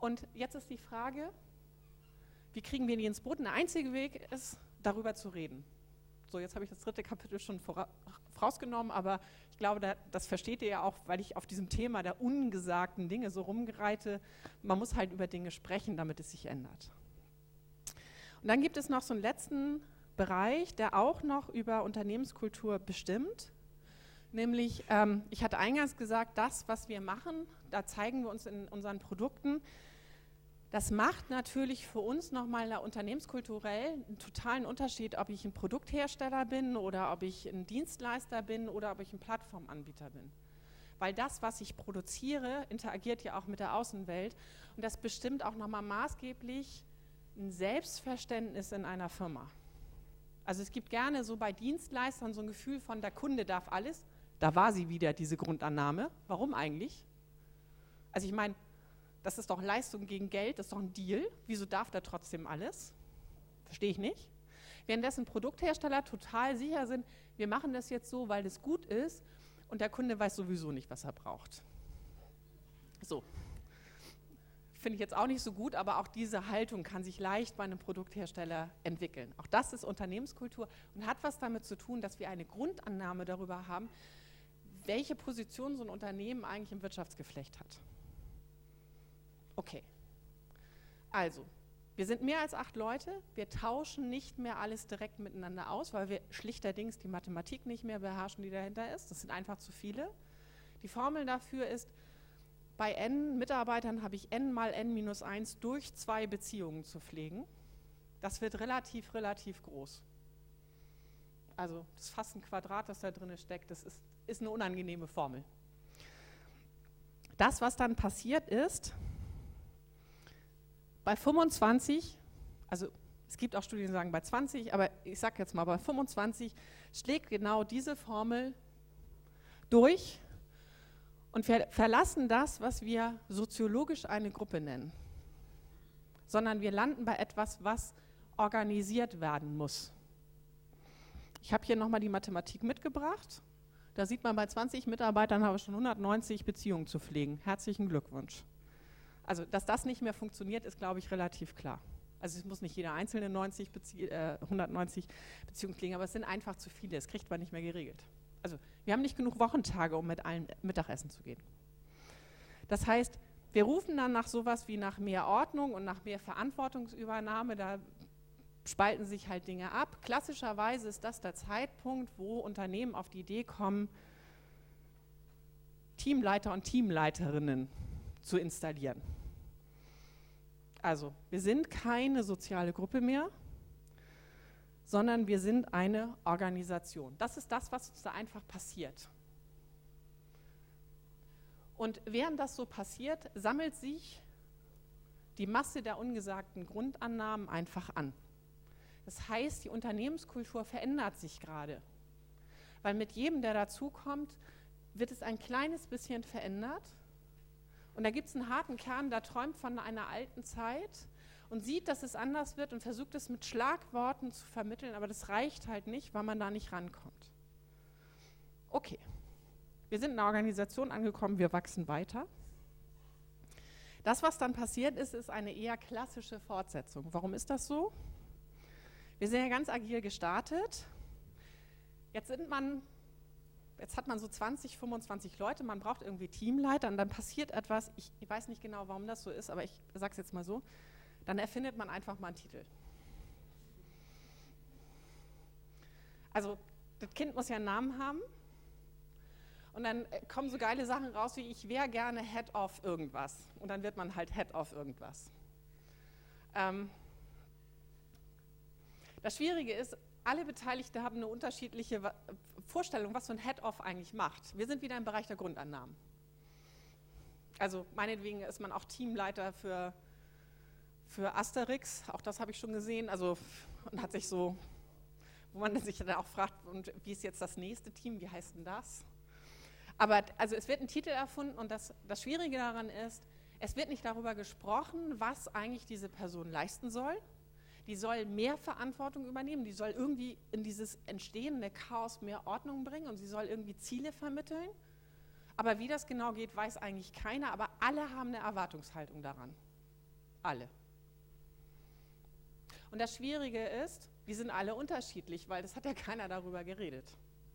Und jetzt ist die Frage, wie kriegen wir die ins Boot? Der einzige Weg ist, darüber zu reden. So, jetzt habe ich das dritte Kapitel schon vorausgenommen, aber ich glaube, da, das versteht ihr ja auch, weil ich auf diesem Thema der ungesagten Dinge so rumgereite. Man muss halt über Dinge sprechen, damit es sich ändert. Und dann gibt es noch so einen letzten Bereich, der auch noch über Unternehmenskultur bestimmt. Nämlich, ähm, ich hatte eingangs gesagt, das, was wir machen, da zeigen wir uns in unseren Produkten, das macht natürlich für uns nochmal unternehmenskulturell einen totalen Unterschied, ob ich ein Produkthersteller bin oder ob ich ein Dienstleister bin oder ob ich ein Plattformanbieter bin. Weil das, was ich produziere, interagiert ja auch mit der Außenwelt und das bestimmt auch nochmal maßgeblich ein Selbstverständnis in einer Firma. Also es gibt gerne so bei Dienstleistern so ein Gefühl von, der Kunde darf alles. Da war sie wieder, diese Grundannahme. Warum eigentlich? Also ich meine, das ist doch Leistung gegen Geld, das ist doch ein Deal. Wieso darf der trotzdem alles? Verstehe ich nicht. Währenddessen Produkthersteller total sicher sind, wir machen das jetzt so, weil das gut ist und der Kunde weiß sowieso nicht, was er braucht. So. Finde ich jetzt auch nicht so gut, aber auch diese Haltung kann sich leicht bei einem Produkthersteller entwickeln. Auch das ist Unternehmenskultur und hat was damit zu tun, dass wir eine Grundannahme darüber haben, welche Position so ein Unternehmen eigentlich im Wirtschaftsgeflecht hat. Okay, also, wir sind mehr als acht Leute, wir tauschen nicht mehr alles direkt miteinander aus, weil wir schlichterdings die Mathematik nicht mehr beherrschen, die dahinter ist. Das sind einfach zu viele. Die Formel dafür ist, bei n Mitarbeitern habe ich n mal n minus eins durch zwei Beziehungen zu pflegen. Das wird relativ, relativ groß. Also das ist fast ein Quadrat, das da drin steckt, das ist, ist eine unangenehme Formel. Das, was dann passiert ist, bei fünfundzwanzig, also es gibt auch Studien, die sagen bei zwanzig, aber ich sage jetzt mal, bei fünfundzwanzig schlägt genau diese Formel durch und wir verlassen das, was wir soziologisch eine Gruppe nennen, sondern wir landen bei etwas, was organisiert werden muss. Ich habe hier nochmal die Mathematik mitgebracht. Da sieht man, bei zwanzig Mitarbeitern habe ich schon hundertneunzig Beziehungen zu pflegen. Herzlichen Glückwunsch. Also, dass das nicht mehr funktioniert, ist, glaube ich, relativ klar. Also es muss nicht jeder einzelne neunzig Bezie äh, hundertneunzig Beziehungen pflegen, aber es sind einfach zu viele, das kriegt man nicht mehr geregelt. Also wir haben nicht genug Wochentage, um mit allen Mittagessen zu gehen. Das heißt, wir rufen dann nach sowas wie nach mehr Ordnung und nach mehr Verantwortungsübernahme, da spalten sich halt Dinge ab. Klassischerweise ist das der Zeitpunkt, wo Unternehmen auf die Idee kommen, Teamleiter und Teamleiterinnen zu installieren. Also, wir sind keine soziale Gruppe mehr, sondern wir sind eine Organisation. Das ist das, was uns da einfach passiert. Und während das so passiert, sammelt sich die Masse der ungesagten Grundannahmen einfach an. Das heißt, die Unternehmenskultur verändert sich gerade. Weil mit jedem, der dazukommt, wird es ein kleines bisschen verändert. Und da gibt es einen harten Kern, der träumt von einer alten Zeit und sieht, dass es anders wird und versucht es mit Schlagworten zu vermitteln, aber das reicht halt nicht, weil man da nicht rankommt. Okay, wir sind in einer Organisation angekommen, wir wachsen weiter. Das, was dann passiert ist, ist eine eher klassische Fortsetzung. Warum ist das so? Wir sind ja ganz agil gestartet. Jetzt sind man... Jetzt hat man so zwanzig, fünfundzwanzig Leute, man braucht irgendwie Teamleiter und dann passiert etwas, ich, ich weiß nicht genau, warum das so ist, aber ich sage es jetzt mal so, dann erfindet man einfach mal einen Titel. Also das Kind muss ja einen Namen haben und dann kommen so geile Sachen raus wie, ich wäre gerne Head of irgendwas und dann wird man halt Head of irgendwas. Ähm, das Schwierige ist, alle Beteiligten haben eine unterschiedliche Vorstellung, was so ein Head-Off eigentlich macht. Wir sind wieder im Bereich der Grundannahmen. Also meinetwegen ist man auch Teamleiter für, für Asterix, auch das habe ich schon gesehen, also und hat sich so, wo man sich dann auch fragt, und wie ist jetzt das nächste Team, wie heißt denn das? Aber also es wird ein Titel erfunden und das, das Schwierige daran ist, es wird nicht darüber gesprochen, was eigentlich diese Person leisten soll. Die soll mehr Verantwortung übernehmen, die soll irgendwie in dieses entstehende Chaos mehr Ordnung bringen und sie soll irgendwie Ziele vermitteln. Aber wie das genau geht, weiß eigentlich keiner, aber alle haben eine Erwartungshaltung daran. Alle. Und das Schwierige ist, die sind alle unterschiedlich, weil das hat ja keiner darüber geredet.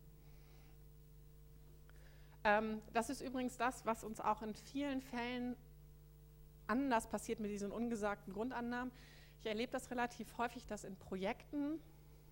Ähm, das ist übrigens das, was uns auch in vielen Fällen anders passiert mit diesen ungesagten Grundannahmen. Ich erlebe das relativ häufig, dass in Projekten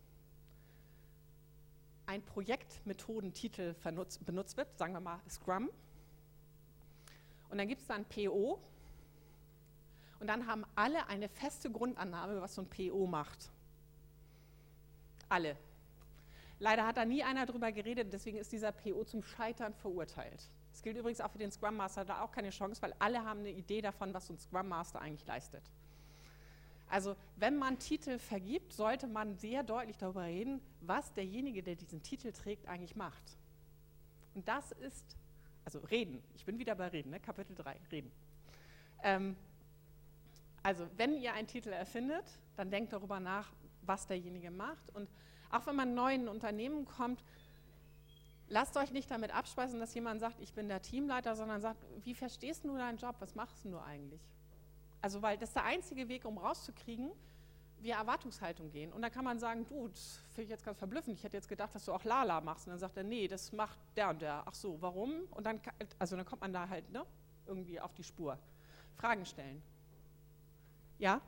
ein Projektmethodentitel benutzt wird, sagen wir mal Scrum. Und dann gibt es da ein P O und dann haben alle eine feste Grundannahme, was so ein P O macht. Alle. Leider hat da nie einer drüber geredet, deswegen ist dieser P O zum Scheitern verurteilt. Das gilt übrigens auch für den Scrum Master, da auch keine Chance, weil alle haben eine Idee davon, was so ein Scrum Master eigentlich leistet. Also wenn man Titel vergibt, sollte man sehr deutlich darüber reden, was derjenige, der diesen Titel trägt, eigentlich macht. Und das ist, also reden, ich bin wieder bei Reden, ne? Kapitel drei, Reden. Ähm, also wenn ihr einen Titel erfindet, dann denkt darüber nach, was derjenige macht. Und auch wenn man neu in ein Unternehmen kommt, lasst euch nicht damit abspeisen, dass jemand sagt, ich bin der Teamleiter, sondern sagt, wie verstehst du deinen Job, was machst du eigentlich? Also weil das ist der einzige Weg, um rauszukriegen, wie Erwartungshaltung gehen. Und da kann man sagen, du, das finde ich jetzt ganz verblüffend, ich hätte jetzt gedacht, dass du auch Lala machst. Und dann sagt er, nee, das macht der und der. Ach so, warum? Und dann, also dann kommt man da halt ne, irgendwie auf die Spur. Fragen stellen. Ja?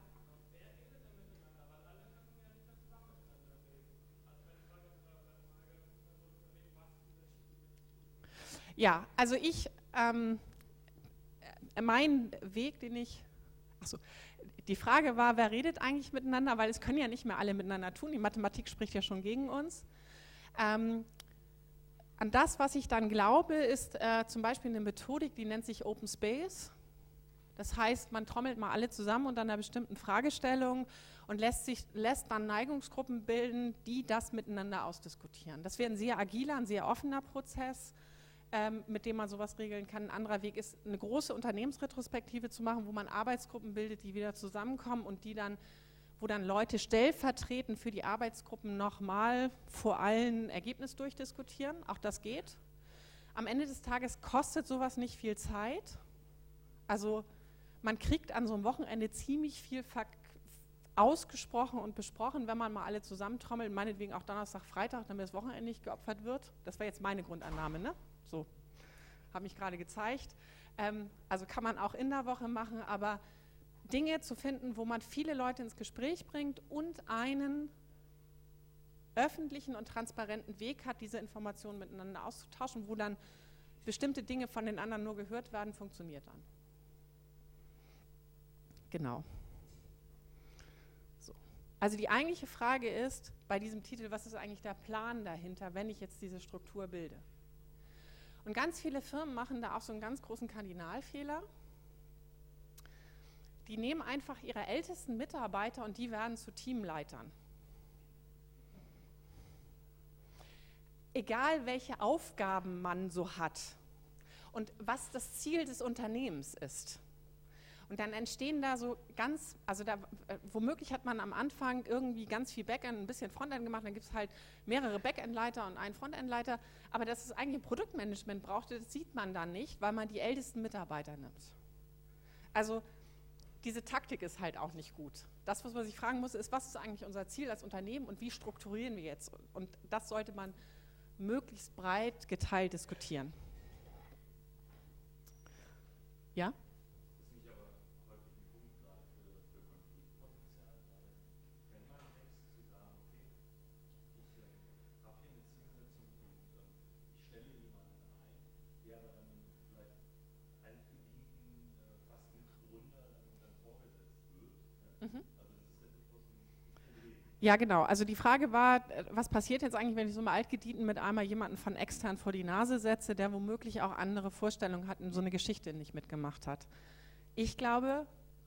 Ja, also ich, ähm, mein Weg, den ich, achso, die Frage war, wer redet eigentlich miteinander, weil es können ja nicht mehr alle miteinander tun, die Mathematik spricht ja schon gegen uns. Ähm, an das, was ich dann glaube, ist äh, zum Beispiel eine Methodik, die nennt sich Open Space. Das heißt, man trommelt mal alle zusammen unter einer bestimmten Fragestellung und lässt, sich, lässt dann Neigungsgruppen bilden, die das miteinander ausdiskutieren. Das wäre ein sehr agiler, ein sehr offener Prozess, ähm, mit dem man sowas regeln kann. Ein anderer Weg ist, eine große Unternehmensretrospektive zu machen, wo man Arbeitsgruppen bildet, die wieder zusammenkommen und die dann, wo dann Leute stellvertretend für die Arbeitsgruppen nochmal vor allen Ergebnis durchdiskutieren. Auch das geht. Am Ende des Tages kostet sowas nicht viel Zeit. Also man kriegt an so einem Wochenende ziemlich viel ausgesprochen und besprochen, wenn man mal alle zusammentrommelt, meinetwegen auch Donnerstag, Freitag, damit das Wochenende nicht geopfert wird. Das war jetzt meine Grundannahme, ne? So, habe mich gerade gezeigt. Ähm, also kann man auch in der Woche machen, aber Dinge zu finden, wo man viele Leute ins Gespräch bringt und einen öffentlichen und transparenten Weg hat, diese Informationen miteinander auszutauschen, wo dann bestimmte Dinge von den anderen nur gehört werden, funktioniert dann. Genau. So. Also die eigentliche Frage ist bei diesem Titel, was ist eigentlich der Plan dahinter, wenn ich jetzt diese Struktur bilde? Und ganz viele Firmen machen da auch so einen ganz großen Kardinalfehler. Die nehmen einfach ihre ältesten Mitarbeiter und die werden zu Teamleitern. Egal welche Aufgaben man so hat und was das Ziel des Unternehmens ist. Und dann entstehen da so ganz, also da, womöglich hat man am Anfang irgendwie ganz viel Backend, ein bisschen Frontend gemacht, dann gibt es halt mehrere Backend-Leiter und einen Frontend-Leiter, aber dass es eigentlich ein Produktmanagement brauchte, das sieht man dann nicht, weil man die ältesten Mitarbeiter nimmt. Also diese Taktik ist halt auch nicht gut. Das, was man sich fragen muss, ist, was ist eigentlich unser Ziel als Unternehmen und wie strukturieren wir jetzt? Und das sollte man möglichst breit geteilt diskutieren. Ja? Ja, genau. Also die Frage war, was passiert jetzt eigentlich, wenn ich so einem Altgedienten mit einmal jemanden von extern vor die Nase setze, der womöglich auch andere Vorstellungen hat und so eine Geschichte nicht mitgemacht hat. Ich glaube,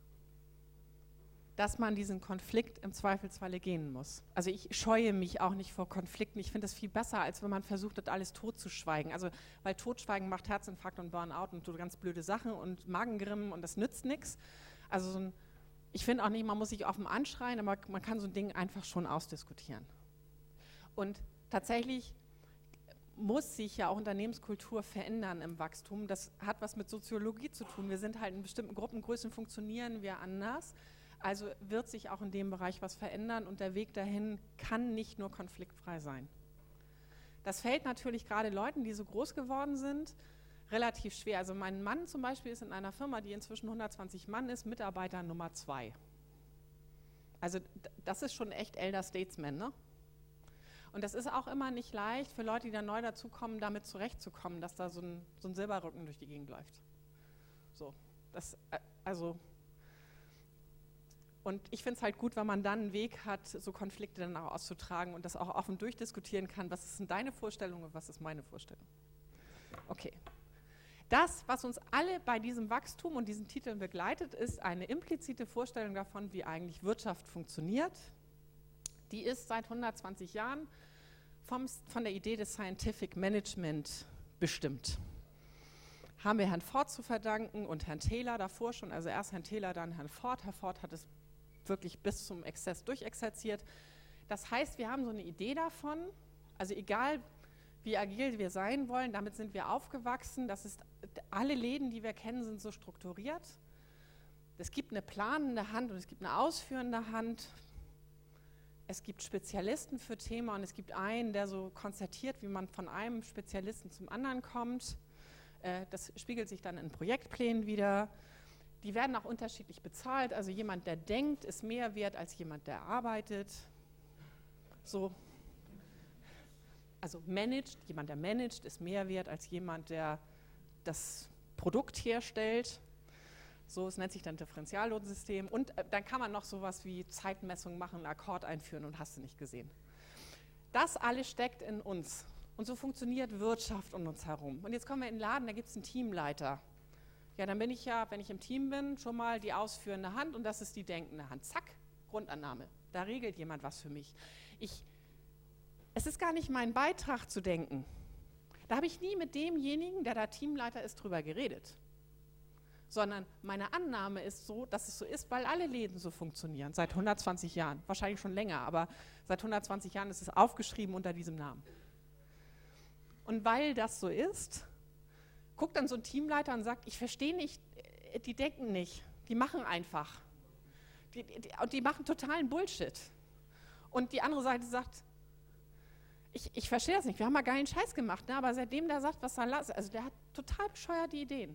dass man diesen Konflikt im Zweifelsfalle gehen muss. Also ich scheue mich auch nicht vor Konflikten. Ich finde es viel besser, als wenn man versucht, das alles totzuschweigen. Also weil Totschweigen macht Herzinfarkt und Burnout und so ganz blöde Sachen und Magengrimmen und das nützt nichts. Also so ein Ich finde auch nicht, man muss sich offen anschreien, aber man kann so ein Ding einfach schon ausdiskutieren. Und tatsächlich muss sich ja auch Unternehmenskultur verändern im Wachstum. Das hat was mit Soziologie zu tun. Wir sind halt in bestimmten Gruppengrößen, funktionieren wir anders. Also wird sich auch in dem Bereich was verändern und der Weg dahin kann nicht nur konfliktfrei sein. Das fällt natürlich gerade Leuten, die so groß geworden sind, relativ schwer. Also mein Mann zum Beispiel ist in einer Firma, die inzwischen hundertzwanzig Mann ist, Mitarbeiter Nummer zwei. Also das ist schon echt Elder Statesman, ne? Und das ist auch immer nicht leicht für Leute, die da neu dazukommen, damit zurechtzukommen, dass da so ein, so ein Silberrücken durch die Gegend läuft. So, das, also, und ich finde es halt gut, wenn man dann einen Weg hat, so Konflikte dann auch auszutragen und das auch offen durchdiskutieren kann, was ist denn deine Vorstellung und was ist meine Vorstellung. Okay. Das, was uns alle bei diesem Wachstum und diesen Titeln begleitet, ist eine implizite Vorstellung davon, wie eigentlich Wirtschaft funktioniert. Die ist seit hundertzwanzig Jahren vom, von der Idee des Scientific Management bestimmt. Haben wir Herrn Ford zu verdanken und Herrn Taylor davor schon, also erst Herrn Taylor, dann Herrn Ford. Herr Ford hat es wirklich bis zum Exzess durchexerziert. Das heißt, wir haben so eine Idee davon, also egal wie agil wir sein wollen, damit sind wir aufgewachsen. Das ist, alle Läden, die wir kennen, sind so strukturiert. Es gibt eine planende Hand und es gibt eine ausführende Hand. Es gibt Spezialisten für Thema und es gibt einen, der so konzertiert, wie man von einem Spezialisten zum anderen kommt. Das spiegelt sich dann in Projektplänen wieder. Die werden auch unterschiedlich bezahlt. Also jemand, der denkt, ist mehr wert als jemand, der arbeitet. So. Also managt, jemand, der managt, ist mehr wert als jemand, der das Produkt herstellt. So, es nennt sich dann Differentiallohnsystem. Und äh, dann kann man noch sowas wie Zeitmessung machen, einen Akkord einführen und hast du nicht gesehen. Das alles steckt in uns. Und so funktioniert Wirtschaft um uns herum. Und jetzt kommen wir in den Laden, da gibt es einen Teamleiter. Ja, dann bin ich ja, wenn ich im Team bin, schon mal die ausführende Hand und das ist die denkende Hand. Zack, Grundannahme. Da regelt jemand was für mich. Ich, es ist gar nicht mein Beitrag zu denken. Da habe ich nie mit demjenigen, der da Teamleiter ist, drüber geredet. Sondern meine Annahme ist so, dass es so ist, weil alle Läden so funktionieren, seit hundertzwanzig Jahren. Wahrscheinlich schon länger, aber seit hundertzwanzig Jahren ist es aufgeschrieben unter diesem Namen. Und weil das so ist, guckt dann so ein Teamleiter und sagt, ich verstehe nicht, die denken nicht, die machen einfach. Die, die, und die machen totalen Bullshit. Und die andere Seite sagt, ich, ich verstehe das nicht, wir haben mal geilen Scheiß gemacht, ne? Aber seitdem der sagt, was da lass, also der hat total bescheuerte Ideen.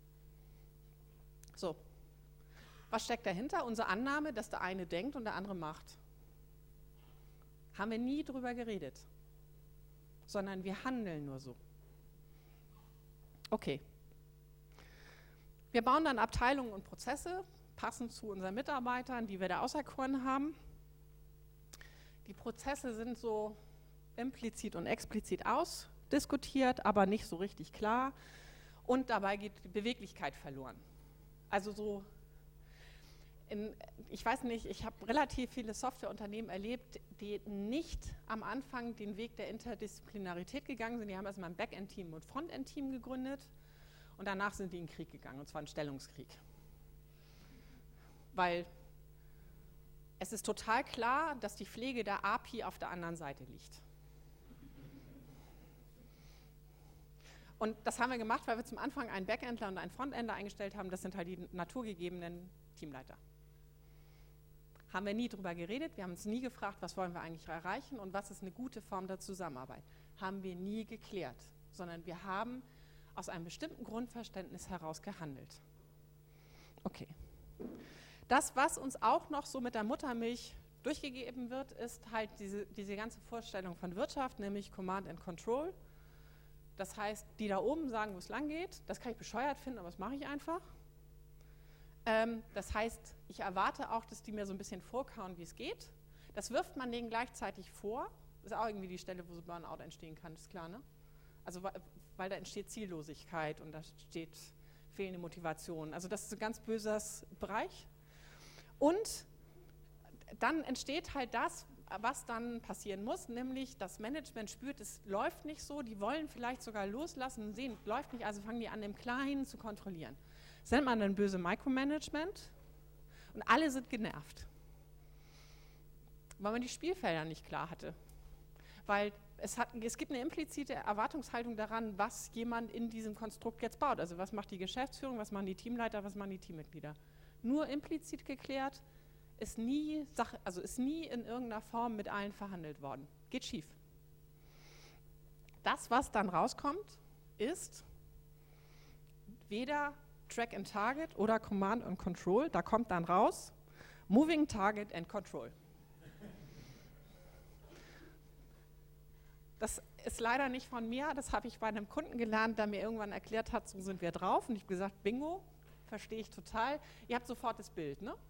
So, was steckt dahinter? Unsere Annahme, dass der eine denkt und der andere macht. Haben wir nie drüber geredet, sondern wir handeln nur so. Okay. Wir bauen dann Abteilungen und Prozesse, passend zu unseren Mitarbeitern, die wir da auserkoren haben. Die Prozesse sind so implizit und explizit ausdiskutiert, aber nicht so richtig klar. Und dabei geht die Beweglichkeit verloren. Also so, in, ich weiß nicht, ich habe relativ viele Softwareunternehmen erlebt, die nicht am Anfang den Weg der Interdisziplinarität gegangen sind. Die haben erstmal ein Backend-Team und Frontend-Team gegründet und danach sind die in den Krieg gegangen, und zwar einen Stellungskrieg. Weil es ist total klar, dass die Pflege der A P I auf der anderen Seite liegt. Und das haben wir gemacht, weil wir zum Anfang einen Backendler und einen Frontendler eingestellt haben. Das sind halt die naturgegebenen Teamleiter. Haben wir nie drüber geredet, wir haben uns nie gefragt, was wollen wir eigentlich erreichen und was ist eine gute Form der Zusammenarbeit. Haben wir nie geklärt, sondern wir haben aus einem bestimmten Grundverständnis heraus gehandelt. Okay. Das, was uns auch noch so mit der Muttermilch durchgegeben wird, ist halt diese, diese ganze Vorstellung von Wirtschaft, nämlich Command and Control. Das heißt, die da oben sagen, wo es lang geht. Das kann ich bescheuert finden, aber das mache ich einfach. Ähm, das heißt, ich erwarte auch, dass die mir so ein bisschen vorkauen, wie es geht. Das wirft man denen gleichzeitig vor. Das ist auch irgendwie die Stelle, wo so Burnout entstehen kann, ist klar, ne? Also weil, weil da entsteht Ziellosigkeit und da steht fehlende Motivation. Also das ist ein ganz böser Bereich. Und dann entsteht halt das, was dann passieren muss, nämlich das Management spürt, es läuft nicht so, die wollen vielleicht sogar loslassen und sehen, läuft nicht, also fangen die an, im Kleinen zu kontrollieren. Das nennt man dann böse Micromanagement und alle sind genervt, weil man die Spielfelder nicht klar hatte. weil es, hat, es gibt eine implizite Erwartungshaltung daran, was jemand in diesem Konstrukt jetzt baut. Also was macht die Geschäftsführung, was machen die Teamleiter, was machen die Teammitglieder. Nur implizit geklärt, ist nie, Sache, also ist nie in irgendeiner Form mit allen verhandelt worden. Geht schief. Das, was dann rauskommt, ist weder Track and Target oder Command and Control. Da kommt dann raus Moving Target and Control. Das ist leider nicht von mir, das habe ich bei einem Kunden gelernt, der mir irgendwann erklärt hat, so sind wir drauf. Und ich habe gesagt, bingo, verstehe ich total. Ihr habt sofort das Bild, ne?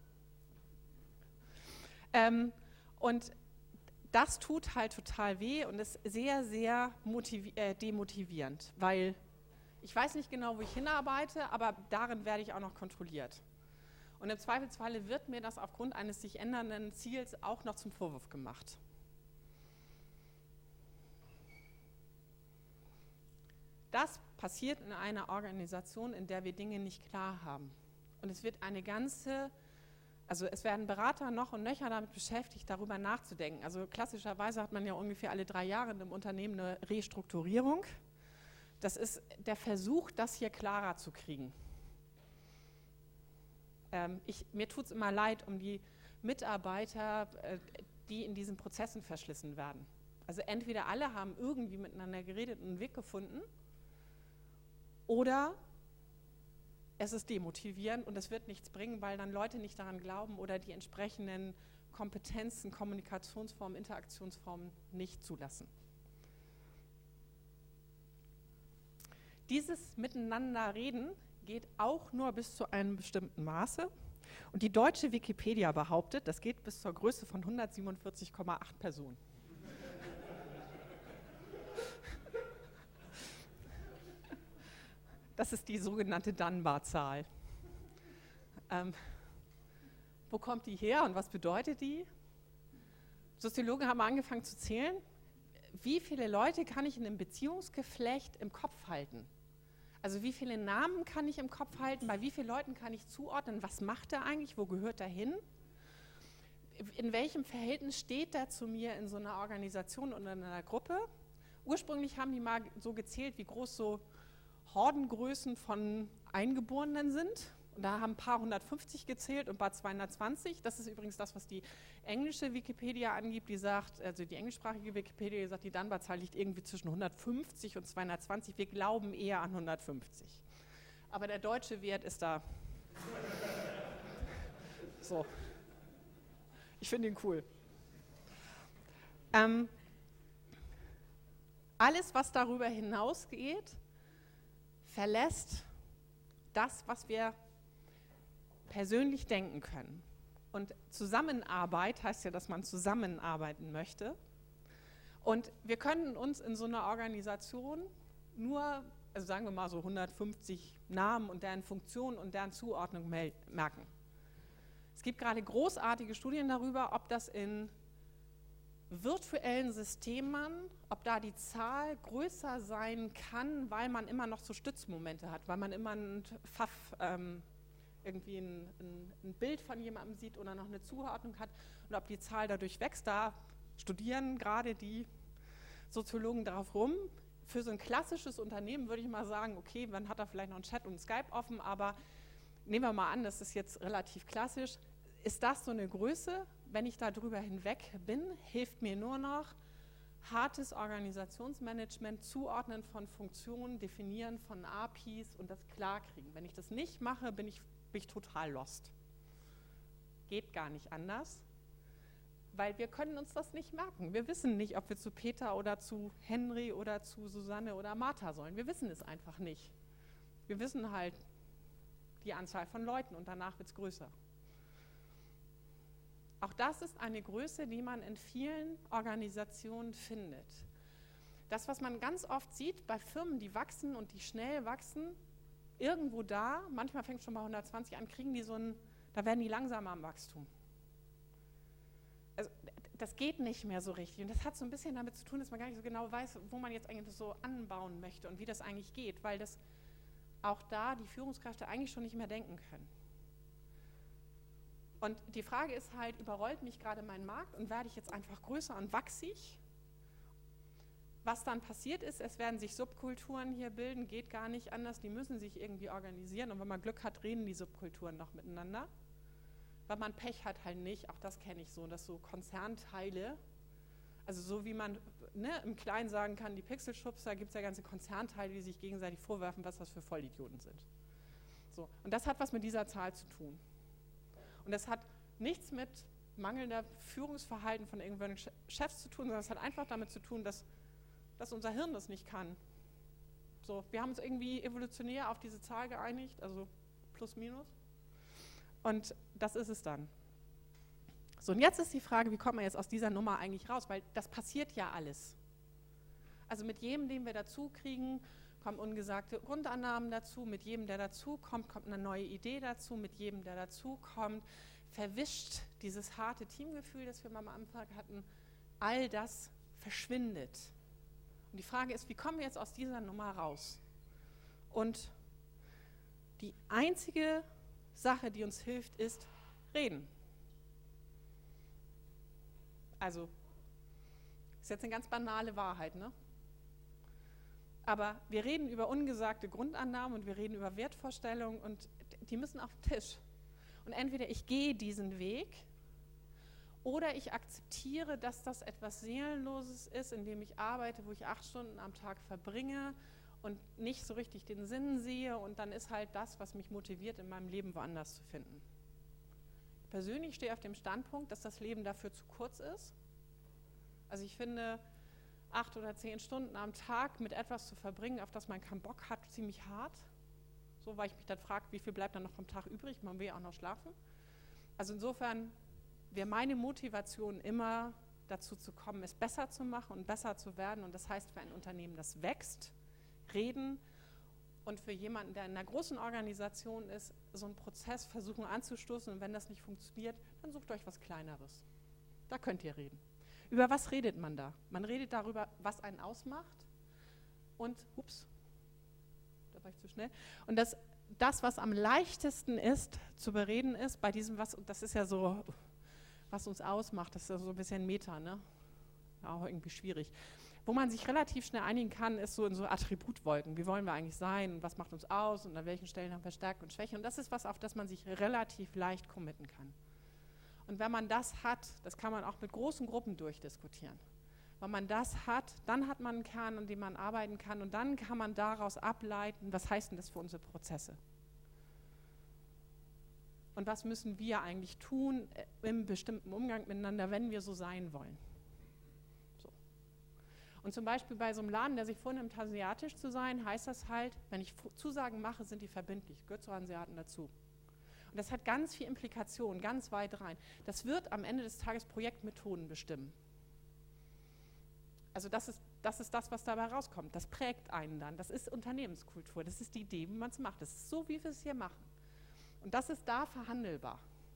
Ähm, und das tut halt total weh und ist sehr, sehr äh, demotivierend, weil ich weiß nicht genau, wo ich hinarbeite, aber darin werde ich auch noch kontrolliert. Und im Zweifelsfalle wird mir das aufgrund eines sich ändernden Ziels auch noch zum Vorwurf gemacht. Das passiert in einer Organisation, in der wir Dinge nicht klar haben. Und es wird eine ganze, also es werden Berater noch und nöcher damit beschäftigt, darüber nachzudenken. Also klassischerweise hat man ja ungefähr alle drei Jahre in einem Unternehmen eine Restrukturierung. Das ist der Versuch, das hier klarer zu kriegen. Ähm, ich, mir tut es immer leid um die Mitarbeiter, äh, die in diesen Prozessen verschlissen werden. Also entweder alle haben irgendwie miteinander geredet und einen Weg gefunden, oder es ist demotivierend und es wird nichts bringen, weil dann Leute nicht daran glauben oder die entsprechenden Kompetenzen, Kommunikationsformen, Interaktionsformen nicht zulassen. Dieses Miteinanderreden geht auch nur bis zu einem bestimmten Maße. Und die deutsche Wikipedia behauptet, das geht bis zur Größe von hundertsiebenundvierzig Komma acht Personen. Das ist die sogenannte Dunbar-Zahl. Ähm, wo kommt die her und was bedeutet die? Soziologen haben angefangen zu zählen, wie viele Leute kann ich in einem Beziehungsgeflecht im Kopf halten? Also wie viele Namen kann ich im Kopf halten, bei wie vielen Leuten kann ich zuordnen, was macht er eigentlich, wo gehört er hin? In welchem Verhältnis steht er zu mir in so einer Organisation oder in einer Gruppe? Ursprünglich haben die mal so gezählt, wie groß so Hordengrößen von Eingeborenen sind. Und da haben ein paar hundertfünfzig gezählt und ein paar zweihundertzwanzig. Das ist übrigens das, was die englische Wikipedia angibt. Die sagt, also die englischsprachige Wikipedia, die sagt, die Dunbar-Zahl liegt irgendwie zwischen hundertfünfzig und zweihundertzwanzig. Wir glauben eher an hundertfünfzig. Aber der deutsche Wert ist da. So. Ich finde ihn cool. Ähm, alles, was darüber hinausgeht, verlässt das, was wir persönlich denken können. Und Zusammenarbeit heißt ja, dass man zusammenarbeiten möchte. Und wir können uns in so einer Organisation nur, also sagen wir mal so hundertfünfzig Namen und deren Funktion und deren Zuordnung merken. Es gibt gerade großartige Studien darüber, ob das in virtuellen Systemen, ob da die Zahl größer sein kann, weil man immer noch so Stützmomente hat, weil man immer ein Pfaff, ähm, irgendwie ein, ein, ein Bild von jemandem sieht oder noch eine Zuordnung hat und ob die Zahl dadurch wächst. Da studieren gerade die Soziologen darauf rum. Für so ein klassisches Unternehmen würde ich mal sagen, okay, man hat da vielleicht noch einen Chat und Skype offen, aber nehmen wir mal an, das ist jetzt relativ klassisch. Ist das so eine Größe? Wenn ich da drüber hinweg bin, hilft mir nur noch hartes Organisationsmanagement, Zuordnen von Funktionen, Definieren von A P Is und das klarkriegen. Wenn ich das nicht mache, bin ich, bin ich total lost. Geht gar nicht anders, weil wir können uns das nicht merken. Wir wissen nicht, ob wir zu Peter oder zu Henry oder zu Susanne oder Martha sollen. Wir wissen es einfach nicht. Wir wissen halt die Anzahl von Leuten und danach wird es größer. Auch das ist eine Größe, die man in vielen Organisationen findet. Das, was man ganz oft sieht bei Firmen, die wachsen und die schnell wachsen, irgendwo da, manchmal fängt es schon bei hundertzwanzig an, kriegen die so ein, da werden die langsamer am Wachstum. Also das geht nicht mehr so richtig. Und das hat so ein bisschen damit zu tun, dass man gar nicht so genau weiß, wo man jetzt eigentlich so anbauen möchte und wie das eigentlich geht, weil das auch da die Führungskräfte eigentlich schon nicht mehr denken können. Und die Frage ist halt, überrollt mich gerade mein Markt und werde ich jetzt einfach größer und wachse ich? was dann passiert ist, es werden sich Subkulturen hier bilden, geht gar nicht anders, die müssen sich irgendwie organisieren und wenn man Glück hat, reden die Subkulturen noch miteinander. Wenn man Pech hat, halt nicht, auch das kenne ich so, dass so Konzernteile, also so wie man ne, im Kleinen sagen kann, die Pixelschubser, gibt es ja ganze Konzernteile, die sich gegenseitig vorwerfen, was das für Vollidioten sind. So, und das hat was mit dieser Zahl zu tun. Und das hat nichts mit mangelnder Führungsverhalten von irgendwelchen Chefs zu tun, sondern es hat einfach damit zu tun, dass, dass unser Hirn das nicht kann. So, wir haben uns irgendwie evolutionär auf diese Zahl geeinigt, also plus minus. Und das ist es dann. So, und jetzt ist die Frage, wie kommt man jetzt aus dieser Nummer eigentlich raus? Weil das passiert ja alles. Also mit jedem, den wir dazu kriegen, kommen ungesagte Grundannahmen dazu, mit jedem, der dazu kommt, kommt eine neue Idee dazu, mit jedem, der dazu kommt, verwischt dieses harte Teamgefühl, das wir mal am Anfang hatten, all das verschwindet. Und die Frage ist, wie kommen wir jetzt aus dieser Nummer raus? Und die einzige Sache, die uns hilft, ist reden. Also, ist jetzt eine ganz banale Wahrheit, ne? Aber wir reden über ungesagte Grundannahmen und wir reden über Wertvorstellungen und die müssen auf den Tisch. Und entweder ich gehe diesen Weg oder ich akzeptiere, dass das etwas Seelenloses ist, in dem ich arbeite, wo ich acht Stunden am Tag verbringe und nicht so richtig den Sinn sehe und dann ist halt das, was mich motiviert, in meinem Leben woanders zu finden. Ich persönlich stehe auf dem Standpunkt, dass das Leben dafür zu kurz ist. Also ich finde, acht oder zehn Stunden am Tag mit etwas zu verbringen, auf das man keinen Bock hat, ziemlich hart. So, weil ich mich dann frage, wie viel bleibt dann noch vom Tag übrig? Man will ja auch noch schlafen. Also insofern wäre meine Motivation immer dazu zu kommen, es besser zu machen und besser zu werden. Und das heißt für ein Unternehmen, das wächst, reden und für jemanden, der in einer großen Organisation ist, so einen Prozess versuchen anzustoßen. Und wenn das nicht funktioniert, dann sucht euch was Kleineres. Da könnt ihr reden. Über was redet man da? Man redet darüber, was einen ausmacht und, ups, da war ich zu schnell, und das, das, was am leichtesten ist, zu bereden ist, bei diesem, was, das ist ja so, was uns ausmacht, das ist ja so ein bisschen Meta, ne? Auch irgendwie schwierig. Wo man sich relativ schnell einigen kann, ist so in so Attributwolken. Wie wollen wir eigentlich sein? Was macht uns aus? Und an welchen Stellen haben wir Stärken und Schwächen? Und das ist was, auf das man sich relativ leicht committen kann. Und wenn man das hat, das kann man auch mit großen Gruppen durchdiskutieren. Wenn man das hat, dann hat man einen Kern, an dem man arbeiten kann und dann kann man daraus ableiten, was heißt denn das für unsere Prozesse? Und was müssen wir eigentlich tun im bestimmten Umgang miteinander, wenn wir so sein wollen? So. Und zum Beispiel bei so einem Laden, der sich vornimmt, hanseatisch zu sein, heißt das halt, wenn ich Zusagen mache, sind die verbindlich, gehört zu Hanseaten dazu. Und das hat ganz viel Implikationen, ganz weit rein. Das wird am Ende des Tages Projektmethoden bestimmen. Also das ist, das ist das, was dabei rauskommt. Das prägt einen dann. Das ist Unternehmenskultur. Das ist die Idee, wie man es macht. Das ist so, wie wir es hier machen. Und das ist da verhandelbar.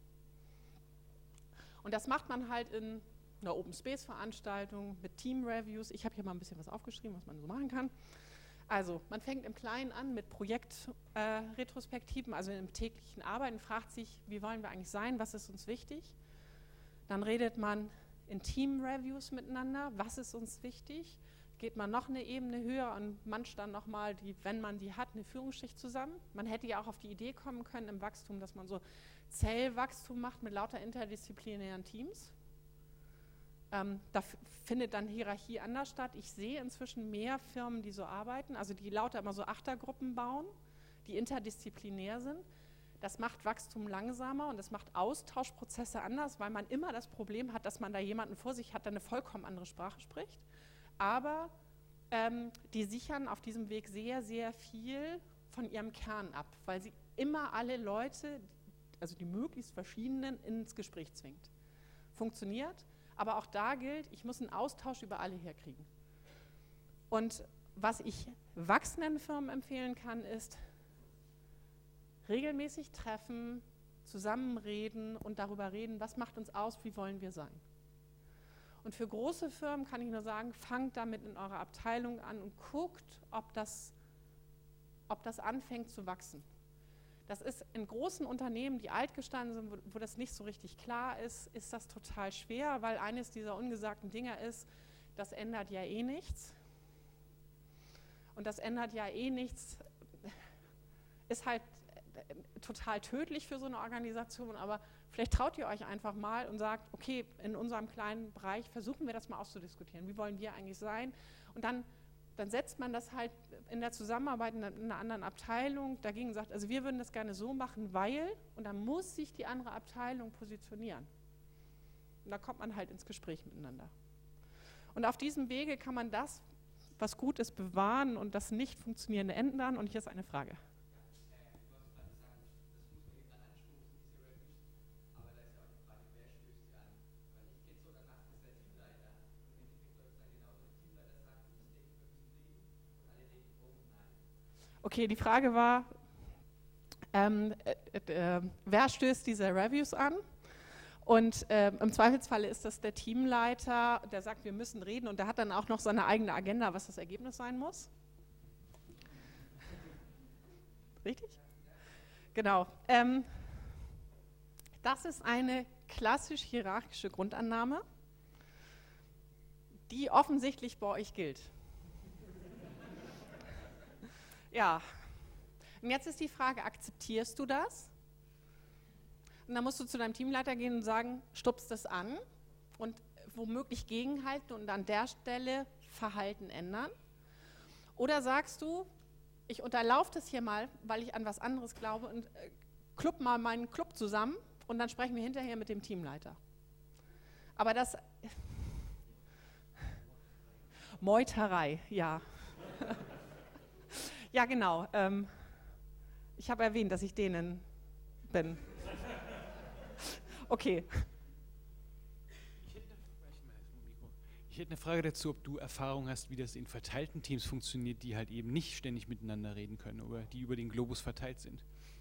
Und das macht man halt in einer Open-Space-Veranstaltung mit Team-Reviews. Ich habe hier mal ein bisschen was aufgeschrieben, was man so machen kann. Also, man fängt im Kleinen an mit Projektretrospektiven, äh, also im täglichen Arbeiten, fragt sich, wie wollen wir eigentlich sein, was ist uns wichtig? Dann redet man in Team-Reviews miteinander, was ist uns wichtig? Geht man noch eine Ebene höher und mancht dann nochmal, wenn man die hat, eine Führungsschicht zusammen. Man hätte ja auch auf die Idee kommen können im Wachstum, dass man so Zellwachstum macht mit lauter interdisziplinären Teams. Ähm, da findet dann Hierarchie anders statt. Ich sehe inzwischen mehr Firmen, die so arbeiten, also die lauter immer so Achtergruppen bauen, die interdisziplinär sind. Das macht Wachstum langsamer und das macht Austauschprozesse anders, weil man immer das Problem hat, dass man da jemanden vor sich hat, der eine vollkommen andere Sprache spricht. Aber ähm, die sichern auf diesem Weg sehr, sehr viel von ihrem Kern ab, weil sie immer alle Leute, also die möglichst verschiedenen, ins Gespräch zwingt. Funktioniert. Aber auch da gilt, ich muss einen Austausch über alle herkriegen. Und was ich wachsenden Firmen empfehlen kann, ist regelmäßig treffen, zusammenreden und darüber reden, was macht uns aus, wie wollen wir sein. Und für große Firmen kann ich nur sagen, fangt damit in eurer Abteilung an und guckt, ob das, ob das anfängt zu wachsen. Das ist in großen Unternehmen, die altgestanden sind, wo, wo das nicht so richtig klar ist, ist das total schwer, weil eines dieser ungesagten Dinger ist, das ändert ja eh nichts. Und das ändert ja eh nichts, ist halt total tödlich für so eine Organisation, aber vielleicht traut ihr euch einfach mal und sagt, okay, in unserem kleinen Bereich versuchen wir das mal auszudiskutieren. Wie wollen wir eigentlich sein? Und dann, dann setzt man das halt in der Zusammenarbeit in einer anderen Abteilung dagegen, sagt, also wir würden das gerne so machen, weil, und dann muss sich die andere Abteilung positionieren. Und da kommt man halt ins Gespräch miteinander. Und auf diesem Wege kann man das, was gut ist, bewahren und das nicht funktionierende ändern. Und hier ist eine Frage. Okay, die Frage war, ähm, äh, äh, wer stößt diese Reviews an? Und äh, im Zweifelsfalle ist das der Teamleiter, der sagt, wir müssen reden, und der hat dann auch noch seine eigene Agenda, was das Ergebnis sein muss. Richtig? Genau. Ähm, das ist eine klassisch hierarchische Grundannahme, die offensichtlich bei euch gilt. Ja, und jetzt ist die Frage, akzeptierst du das? Und dann musst du zu deinem Teamleiter gehen und sagen, stupst das an und womöglich gegenhalten und an der Stelle Verhalten ändern. Oder sagst du, ich unterlaufe das hier mal, weil ich an was anderes glaube, und äh, club mal meinen Club zusammen und dann sprechen wir hinterher mit dem Teamleiter. Aber das... Meuterei, ja. Ja, genau. Ähm, ich habe erwähnt, dass ich Dänen bin. Okay. Ich hätte eine Frage dazu, ob du Erfahrung hast, wie das in verteilten Teams funktioniert, die halt eben nicht ständig miteinander reden können, oder die über den Globus verteilt sind.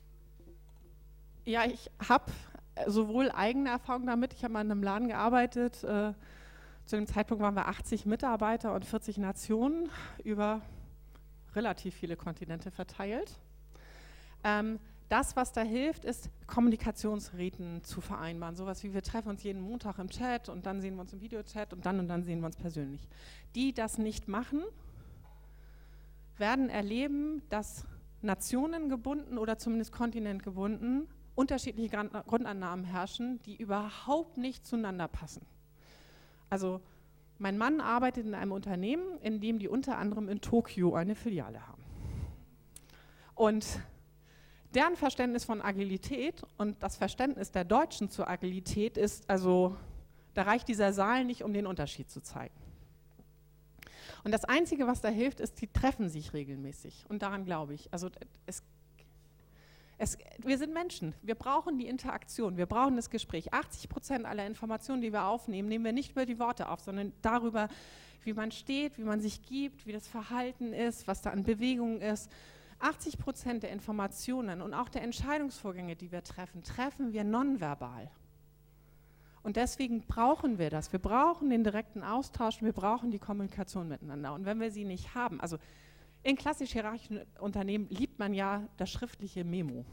Ja, ich habe sowohl eigene Erfahrung damit, ich habe mal in einem Laden gearbeitet, äh, zu dem Zeitpunkt waren wir achtzig Mitarbeiter und vierzig Nationen über relativ viele Kontinente verteilt. Ähm, das, was da hilft, ist, Kommunikationsriten zu vereinbaren. Sowas wie, wir treffen uns jeden Montag im Chat und dann sehen wir uns im Videochat und dann und dann sehen wir uns persönlich. Die das nicht machen, werden erleben, dass nationengebunden oder zumindest kontinentgebunden unterschiedliche Grundannahmen herrschen, die überhaupt nicht zueinander passen. Also mein Mann arbeitet in einem Unternehmen, in dem die unter anderem in Tokio eine Filiale haben. Und deren Verständnis von Agilität und das Verständnis der Deutschen zur Agilität ist, also da reicht dieser Saal nicht, um den Unterschied zu zeigen. Und das Einzige, was da hilft, ist, die treffen sich regelmäßig. Und daran glaube ich. Also es, es, wir sind Menschen, wir brauchen die Interaktion, wir brauchen das Gespräch. achtzig Prozent aller Informationen, die wir aufnehmen, nehmen wir nicht über die Worte auf, sondern darüber, wie man steht, wie man sich gibt, wie das Verhalten ist, was da an Bewegung ist. achtzig Prozent der Informationen und auch der Entscheidungsvorgänge, die wir treffen, treffen wir nonverbal. Und deswegen brauchen wir das. Wir brauchen den direkten Austausch, wir brauchen die Kommunikation miteinander. Und wenn wir sie nicht haben, also in klassisch hierarchischen Unternehmen liebt man ja das schriftliche Memo.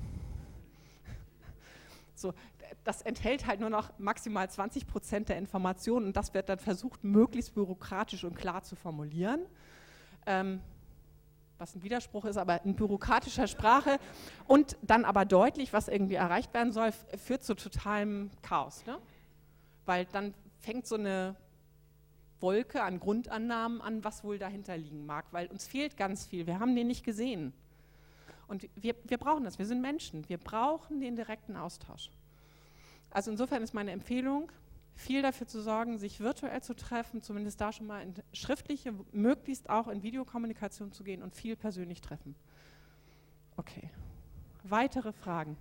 So, das enthält halt nur noch maximal zwanzig Prozent der Informationen und das wird dann versucht, möglichst bürokratisch und klar zu formulieren. Ähm, was ein Widerspruch ist, aber in bürokratischer Sprache und dann aber deutlich, was irgendwie erreicht werden soll, führt zu totalem Chaos. Ne? Weil dann fängt so eine Wolke an Grundannahmen an, was wohl dahinter liegen mag, weil uns fehlt ganz viel, wir haben den nicht gesehen. Und wir, wir brauchen das, wir sind Menschen, wir brauchen den direkten Austausch. Also insofern ist meine Empfehlung, viel dafür zu sorgen, sich virtuell zu treffen, zumindest da schon mal in schriftliche, möglichst auch in Videokommunikation zu gehen und viel persönlich treffen. Okay. Weitere Fragen?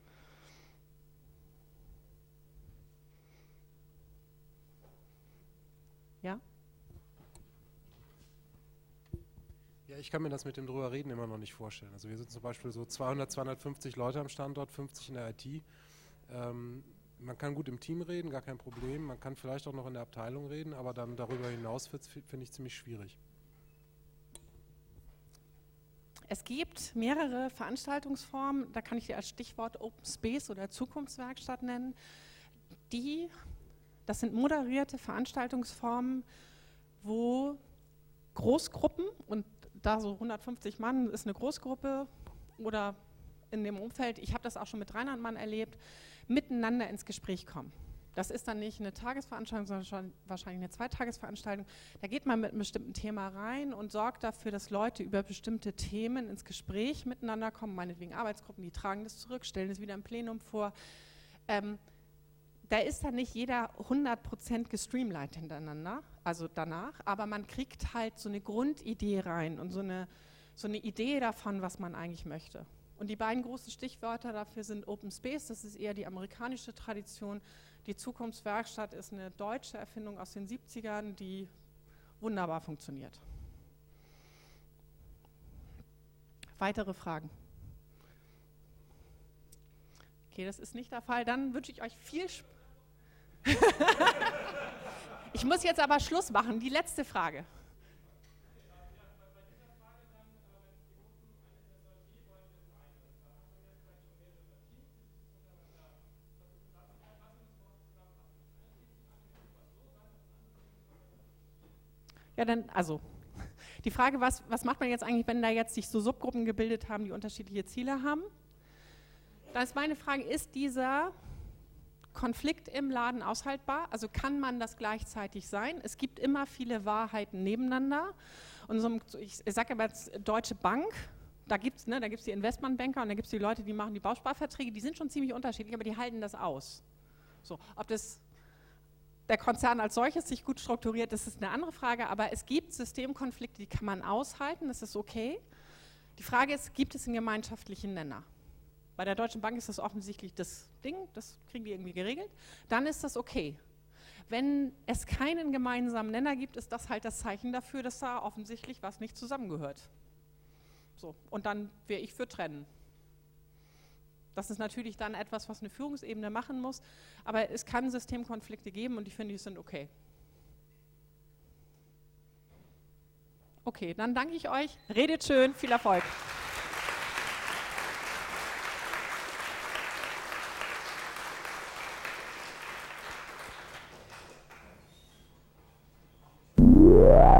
Ja? Ja, ich kann mir das mit dem drüber reden immer noch nicht vorstellen. Also wir sind zum Beispiel so zweihundert, zweihundertfünfzig Leute am Standort, fünfzig in der I T. Ähm, man kann gut im Team reden, gar kein Problem. Man kann vielleicht auch noch in der Abteilung reden, aber dann darüber hinaus finde ich ziemlich schwierig. Es gibt mehrere Veranstaltungsformen, da kann ich dir als Stichwort Open Space oder Zukunftswerkstatt nennen, die, das sind moderierte Veranstaltungsformen, wo Großgruppen, und da so hundertfünfzig Mann ist eine Großgruppe oder in dem Umfeld, ich habe das auch schon mit dreihundert Mann erlebt, miteinander ins Gespräch kommen. Das ist dann nicht eine Tagesveranstaltung, sondern schon wahrscheinlich eine Zweitagesveranstaltung. Da geht man mit einem bestimmten Thema rein und sorgt dafür, dass Leute über bestimmte Themen ins Gespräch miteinander kommen, meinetwegen Arbeitsgruppen, die tragen das zurück, stellen es wieder im Plenum vor. Ähm, da ist dann nicht jeder hundert Prozent gestreamlined hintereinander, also danach, aber man kriegt halt so eine Grundidee rein und so eine, so eine Idee davon, was man eigentlich möchte. Und die beiden großen Stichwörter dafür sind Open Space, das ist eher die amerikanische Tradition. Die Zukunftswerkstatt ist eine deutsche Erfindung aus den siebzigern, die wunderbar funktioniert. Weitere Fragen? Okay, das ist nicht der Fall. Dann wünsche ich euch viel Spaß. Ich muss jetzt aber Schluss machen. Die letzte Frage. Ja, dann, also, die Frage, was, was macht man jetzt eigentlich, wenn da jetzt sich so Subgruppen gebildet haben, die unterschiedliche Ziele haben? Da ist meine Frage, ist dieser Konflikt im Laden aushaltbar? Also kann man das gleichzeitig sein? Es gibt immer viele Wahrheiten nebeneinander. Und so, ich sage aber jetzt Deutsche Bank, da gibt es ne, da gibt's die Investmentbanker und da gibt es die Leute, die machen die Bausparverträge, die sind schon ziemlich unterschiedlich, aber die halten das aus. So, ob das der Konzern als solches sich gut strukturiert, das ist eine andere Frage, aber es gibt Systemkonflikte, die kann man aushalten, das ist okay. Die Frage ist, gibt es einen gemeinschaftlichen Nenner? Bei der Deutschen Bank ist das offensichtlich das Ding, das kriegen die irgendwie geregelt, dann ist das okay. Wenn es keinen gemeinsamen Nenner gibt, ist das halt das Zeichen dafür, dass da offensichtlich was nicht zusammengehört. So, und dann wäre ich für trennen. Das ist natürlich dann etwas, was eine Führungsebene machen muss, aber es kann Systemkonflikte geben und ich finde, die sind okay. Okay, dann danke ich euch. Redet schön, viel Erfolg. Yeah.